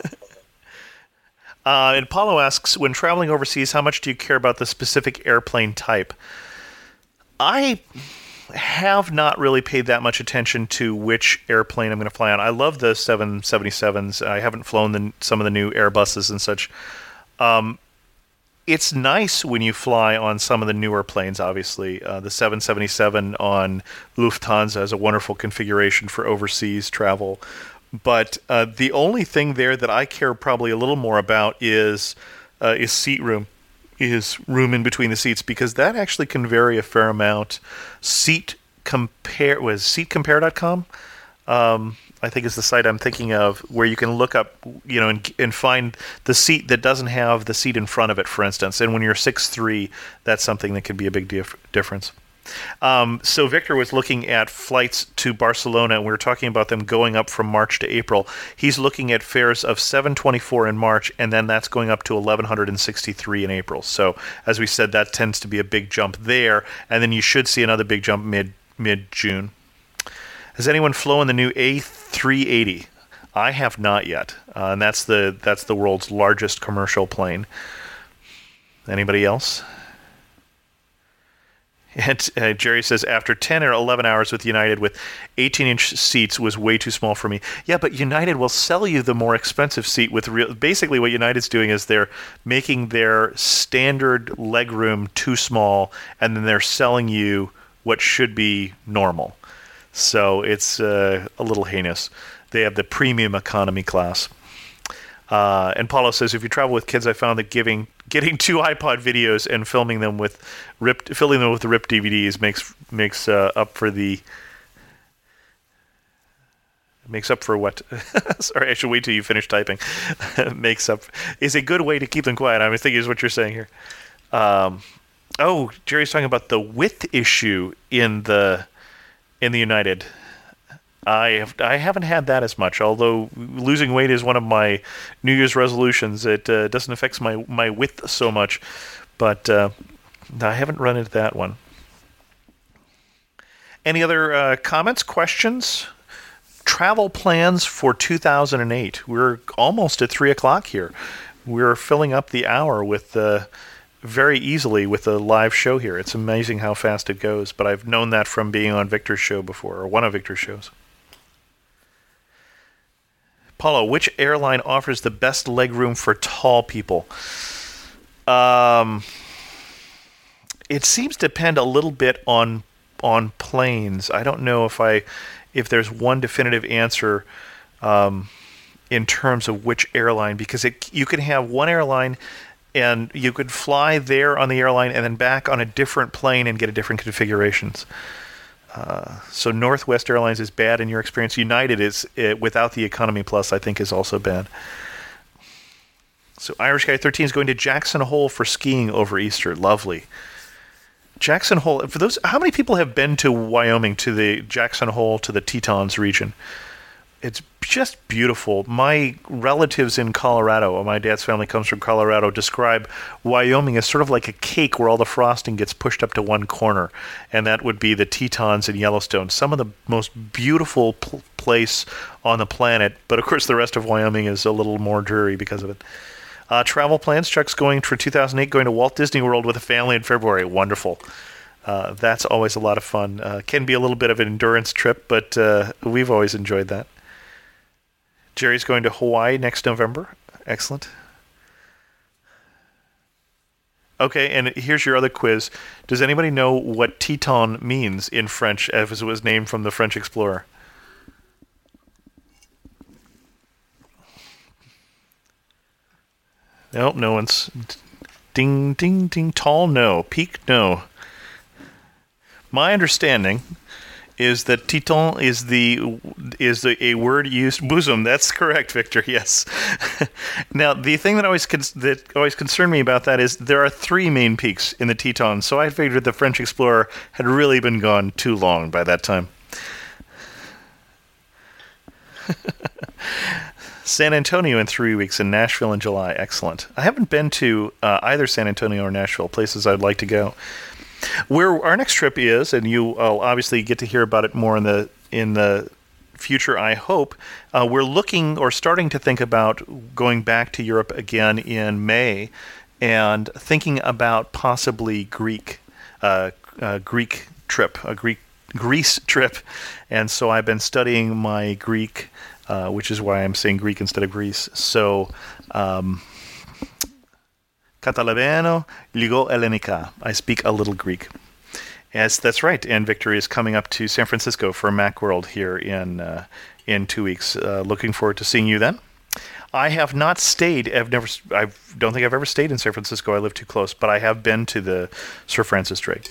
uh, and Paulo asks, when traveling overseas, how much do you care about the specific airplane type? I have not really paid that much attention to which airplane I'm going to fly on. I love the seven seventy-sevens. I haven't flown the, some of the new Airbuses and such. Um, It's nice when you fly on some of the newer planes, obviously. Uh, the seven seventy-seven on Lufthansa has a wonderful configuration for overseas travel. But uh, the only thing there that I care probably a little more about is uh, is seat room, is room in between the seats, because that actually can vary a fair amount. Seat compare was seat compare dot com. Um, I think is the site I'm thinking of, where you can look up, you know, and, and find the seat that doesn't have the seat in front of it, for instance. And when you're six three, that's something that can be a big dif- difference. Um, so Victor was looking at flights to Barcelona, and we were talking about them going up from March to April. He's looking at fares of seven twenty-four in March, and then that's going up to eleven sixty-three in April. So as we said, that tends to be a big jump there, and then you should see another big jump mid mid June. Has anyone flown the new A three eighty? I have not yet, uh, and that's the that's the world's largest commercial plane. Anybody else? And uh, Jerry says, after ten or eleven hours with United with eighteen-inch seats was way too small for me. Yeah, but United will sell you the more expensive seat with real... Basically, what United's doing is they're making their standard legroom too small, and then they're selling you what should be normal. So it's uh, a little heinous. They have the premium economy class. Uh, and Paulo says, if you travel with kids, I found that giving getting two iPod videos and filming them with ripped, filling them with ripped D V Ds makes makes uh, up for the makes up for what? Sorry, I should wait till you finish typing. makes up is a good way to keep them quiet. I think is what you're saying here. Um, oh, Jerry's talking about the width issue in the in the United. I have I haven't had that as much, although losing weight is one of my New Year's resolutions. It uh, doesn't affect my, my width so much, but uh, I haven't run into that one. Any other uh, comments, questions? Travel plans for two thousand eight. We're almost at three o'clock here. We're filling up the hour with uh, very easily with a live show here. It's amazing how fast it goes, but I've known that from being on Victor's show before, or one of Victor's shows. Paulo, which airline offers the best legroom for tall people? Um, it seems to depend a little bit on on planes. I don't know if I if there's one definitive answer um, in terms of which airline, because it, you can have one airline and you could fly there on the airline and then back on a different plane and get a different configurations. Uh, so Northwest Airlines is bad in your experience. United is, uh, without the Economy Plus, I think is also bad. So Irish Guy thirteen is going to Jackson Hole for skiing over Easter. Lovely. Jackson Hole, for those, how many people have been to Wyoming, to the Jackson Hole, to the Tetons region? It's just beautiful. My relatives in Colorado, my dad's family comes from Colorado, describe Wyoming as sort of like a cake where all the frosting gets pushed up to one corner, and that would be the Tetons in Yellowstone. Some of the most beautiful pl- place on the planet, but of course the rest of Wyoming is a little more dreary because of it. Uh, travel plans, Chuck's going for two thousand eight, going to Walt Disney World with a family in February. Wonderful. Uh, that's always a lot of fun. Uh, can be a little bit of an endurance trip, but uh, we've always enjoyed that. Jerry's going to Hawaii next November. Excellent. Okay, and here's your other quiz. Does anybody know what Teton means in French, as it was named from the French explorer? Nope, no one's... Ding, ding, ding. Tall, no. Peak, no. My understanding is that Teton is the is the, a word used bosom. That's correct, Victor. Yes. Now, the thing that always con- that always concerned me about that is there are three main peaks in the Teton, so I figured the French explorer had really been gone too long by that time. San Antonio in three weeks and Nashville in July. Excellent. I haven't been to uh, either San Antonio or Nashville, places I'd like to go. Where our next trip is, and you will obviously get to hear about it more in the in the future, I hope, uh, we're looking or starting to think about going back to Europe again in May and thinking about possibly Greek, uh, uh, Greek trip, a Greek Greece trip. And so I've been studying my Greek, uh, which is why I'm saying Greek instead of Greece. So... Um, Catalabeno, Ligo Ellenica. I speak a little Greek. Yes, that's right. And Victor is coming up to San Francisco for Macworld here in uh, in two weeks. Uh, looking forward to seeing you then. I have not stayed. I've never. I don't think I've ever stayed in San Francisco. I live too close, but I have been to the Sir Francis Drake.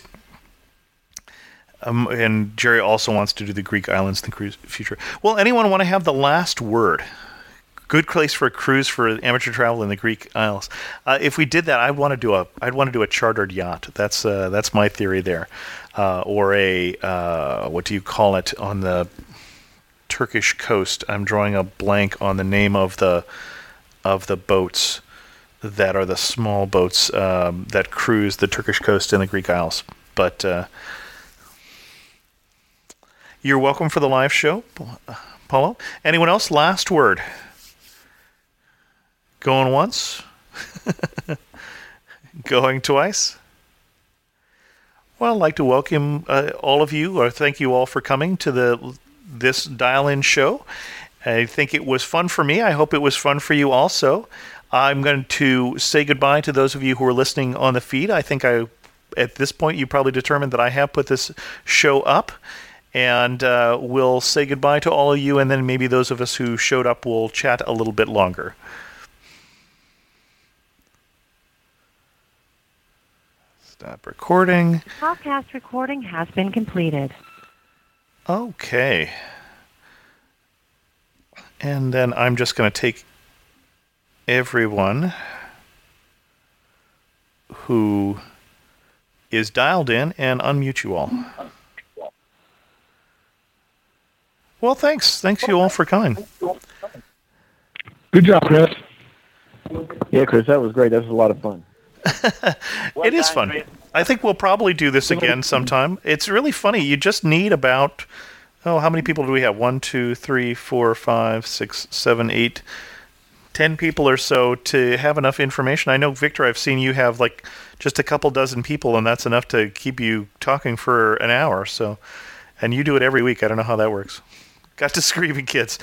Um, and Jerry also wants to do the Greek islands in the future. Well, anyone want to have the last word? Good place for a cruise for amateur travel in the Greek Isles. Uh, if we did that, I'd want to do a I'd want to do a chartered yacht. That's uh, that's my theory there, uh, or a uh, what do you call it on the Turkish coast? I'm drawing a blank on the name of the of the boats that are the small boats um, that cruise the Turkish coast and the Greek Isles. But uh, you're welcome for the live show, Paulo. Anyone else? Last word. Going once? Going twice? Well, I'd like to welcome uh, all of you, or thank you all for coming to the this dial-in show. I think it was fun for me. I hope it was fun for you also. I'm going to say goodbye to those of you who are listening on the feed. I think I, at this point, you probably determined that I have put this show up. And uh, we'll say goodbye to all of you, and then maybe those of us who showed up will chat a little bit longer. Stop recording. Podcast recording has been completed. Okay. And then I'm just going to take everyone who is dialed in and unmute you all. Well, thanks. Thanks you all for coming. Good job, Chris. Yeah, Chris, that was great. That was a lot of fun. It is fun. I think we'll probably do this again sometime. It's really funny. You just need about, oh, how many people do we have? One, two, three, four, five, six, seven, eight, ten people or so to have enough information. I know, Victor, I've seen you have like just a couple dozen people, and that's enough to keep you talking for an hour. So, and you do it every week. I don't know how that works. Got to screaming kids.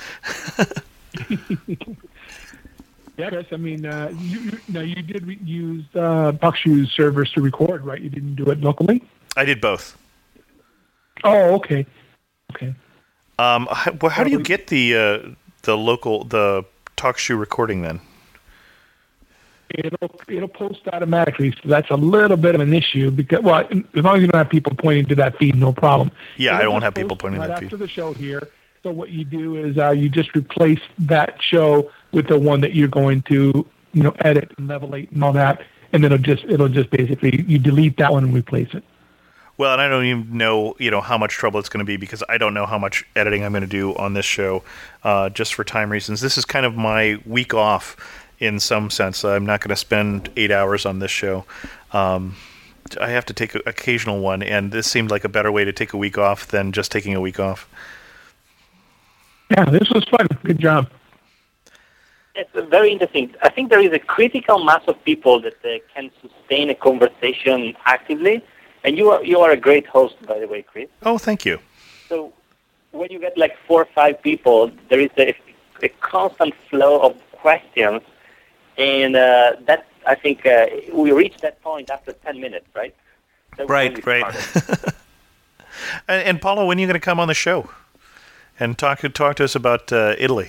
Yeah, Chris. I mean, uh, you, you, no, you did re- use uh, TalkShoe's servers to record, right? You didn't do it locally? I did both. Oh, okay. Okay. Um, how, well, how do you get the uh, the local the TalkShoe recording then? It'll it'll post automatically, so that's a little bit of an issue because well, as long as you don't have people pointing to that feed, no problem. Yeah, It'll I won't have post people pointing to right that feed. after the show here. So what you do is uh, you just replace that show with the one that you're going to, you know, edit and levelate and all that, and then it'll just it'll just basically you delete that one and replace it. Well, and I don't even know, you know, how much trouble it's going to be because I don't know how much editing I'm going to do on this show, uh, just for time reasons. This is kind of my week off in some sense. I'm not going to spend eight hours on this show. Um, I have to take an occasional one, and this seemed like a better way to take a week off than just taking a week off. Yeah, this was fun. Good job. It's very interesting. I think there is a critical mass of people that uh, can sustain a conversation actively, and you are you are a great host, by the way, Chris. Oh, thank you. So when you get like four or five people, there is a, a constant flow of questions, and uh, that I think uh, we reach that point after ten minutes, right? That Right, right. and, and Paolo, when are you going to come on the show and talk talk to us about uh, Italy?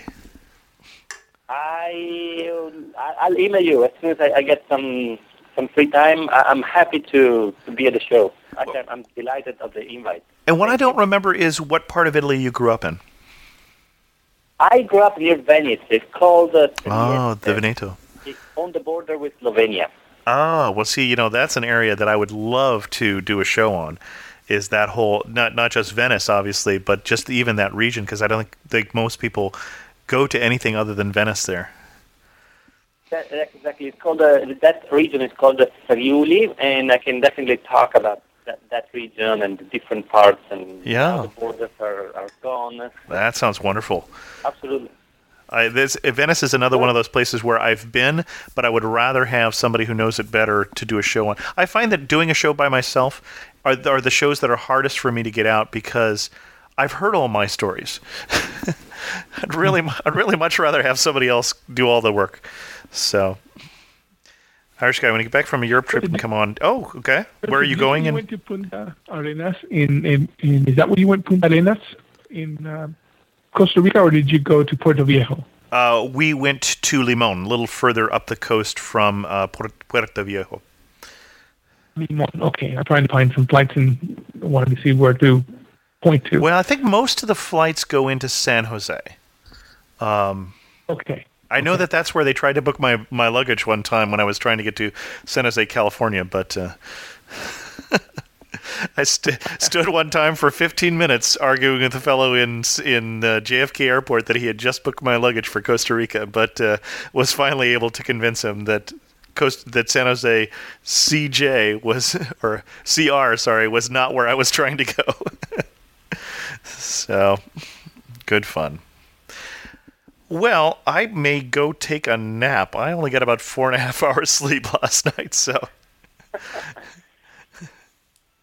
I I'll email you as soon as I, I get some some free time. I, I'm happy to, to be at the show. I can, I'm delighted of the invite. And what I don't remember is what part of Italy you grew up in. I grew up near Venice. It's called uh, Oh, the Trieste. Veneto. It's on the border with Slovenia. Oh, well, see, you know, that's an area that I would love to do a show on, is that whole, not not just Venice, obviously, but just even that region, because I don't think, think most people go to anything other than Venice there. That, that's exactly. It's called uh, that region is called the Friuli, and I can definitely talk about that, that region and the different parts and Yeah. how the borders are, are gone. That sounds wonderful. Absolutely. I, this, Venice is another one of those places where I've been, but I would rather have somebody who knows it better to do a show on. I find that doing a show by myself are, are the shows that are hardest for me to get out because I've heard all my stories. I'd really, I'd really much rather have somebody else do all the work. So, Irish guy, when you get back from a Europe trip and come on, oh, okay. Where are you going? You In went to Punta Arenas in, in, in is that where you went? Punta Arenas in uh, Costa Rica, or did you go to Puerto Viejo? uh, we went to Limon, a little further up the coast from uh, Puerto Viejo. Limon. Okay, I'm trying to find some flights and wanted to see where to point to. Well, I think most of the flights go into San Jose. Um, okay. I know Okay. that that's where they tried to book my, my luggage one time when I was trying to get to San Jose, California, but uh, I st- stood one time for fifteen minutes arguing with a fellow in in uh, J F K Airport that he had just booked my luggage for Costa Rica, but uh, was finally able to convince him that Coast that San Jose C J was or C R, sorry, was not where I was trying to go. So, good fun. Well, I may go take a nap. I only got about four and a half hours sleep last night, so.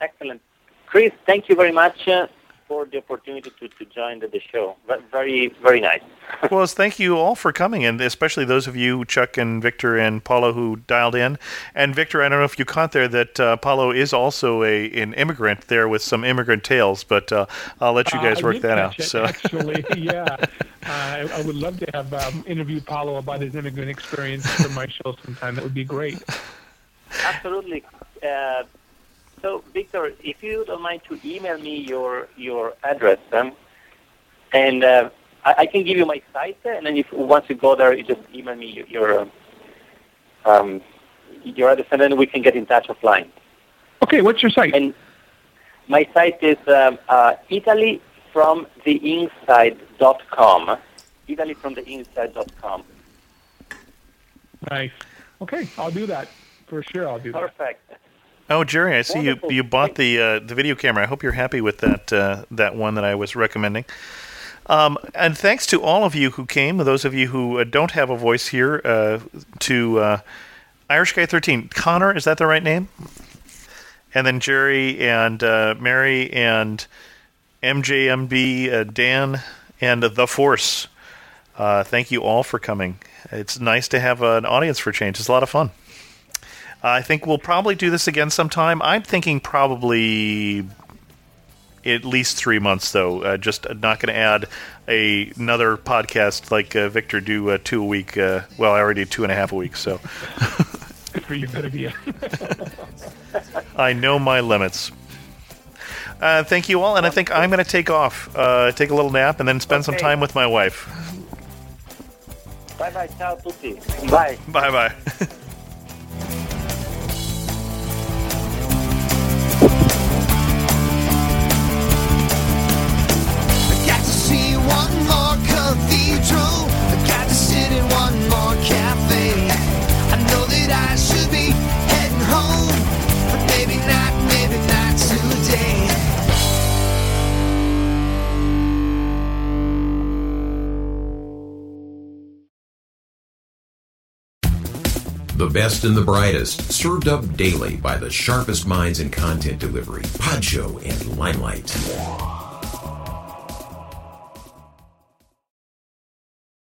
Excellent. Chris, thank you very much uh, for the opportunity to, to join the, the show. Very, very nice. Well, thank you all for coming, and especially those of you, Chuck and Victor and Paulo, who dialed in. And Victor, I don't know if you caught there that uh, Paulo is also a an immigrant there with some immigrant tales, but uh, I'll let you guys uh, work that out. It, So actually, yeah, uh, I, I would love to have um, interviewed Paulo about his immigrant experience for my show sometime. That would be great. Absolutely. Uh, so, Victor, if you don't mind to email me your your address, um, and uh, I, I can give you my site, and then if once you go there, you just email me your your, um, your address, and then we can get in touch offline. Okay, what's your site? And my site is um, uh, italy from the inside dot com. italy from the inside dot com. Nice. Okay, I'll do that. For sure, I'll do that. Perfect. Oh, Jerry, I see Wonderful. you you bought the uh, the video camera. I hope you're happy with that uh, that one that I was recommending. Um, and thanks to all of you who came, those of you who uh, don't have a voice here, uh, to uh, Irish Guy thirteen. Connor, is that the right name? And then Jerry and uh, Mary and M J M B, uh, Dan, and uh, The Force. Uh, thank you all for coming. It's nice to have an audience for change. It's a lot of fun. I think we'll probably do this again sometime. I'm thinking probably at least three months, though. Uh, just not going to add a, another podcast like uh, Victor do uh, two a week. Uh, well, I already do two and a half a week, so. Good for you, good idea. I know my limits. Uh, thank you all, and I think I'm going to take off, uh, take a little nap, and then spend Okay. some time with my wife. Bye-bye. Ciao tutti. Bye. Bye-bye. Got to see one more cathedral. I got to sit in one more cafe. I know that I should be heading home, but maybe not, maybe not today. The best and the brightest, served up daily by the sharpest minds in content delivery, Podshow and Limelight.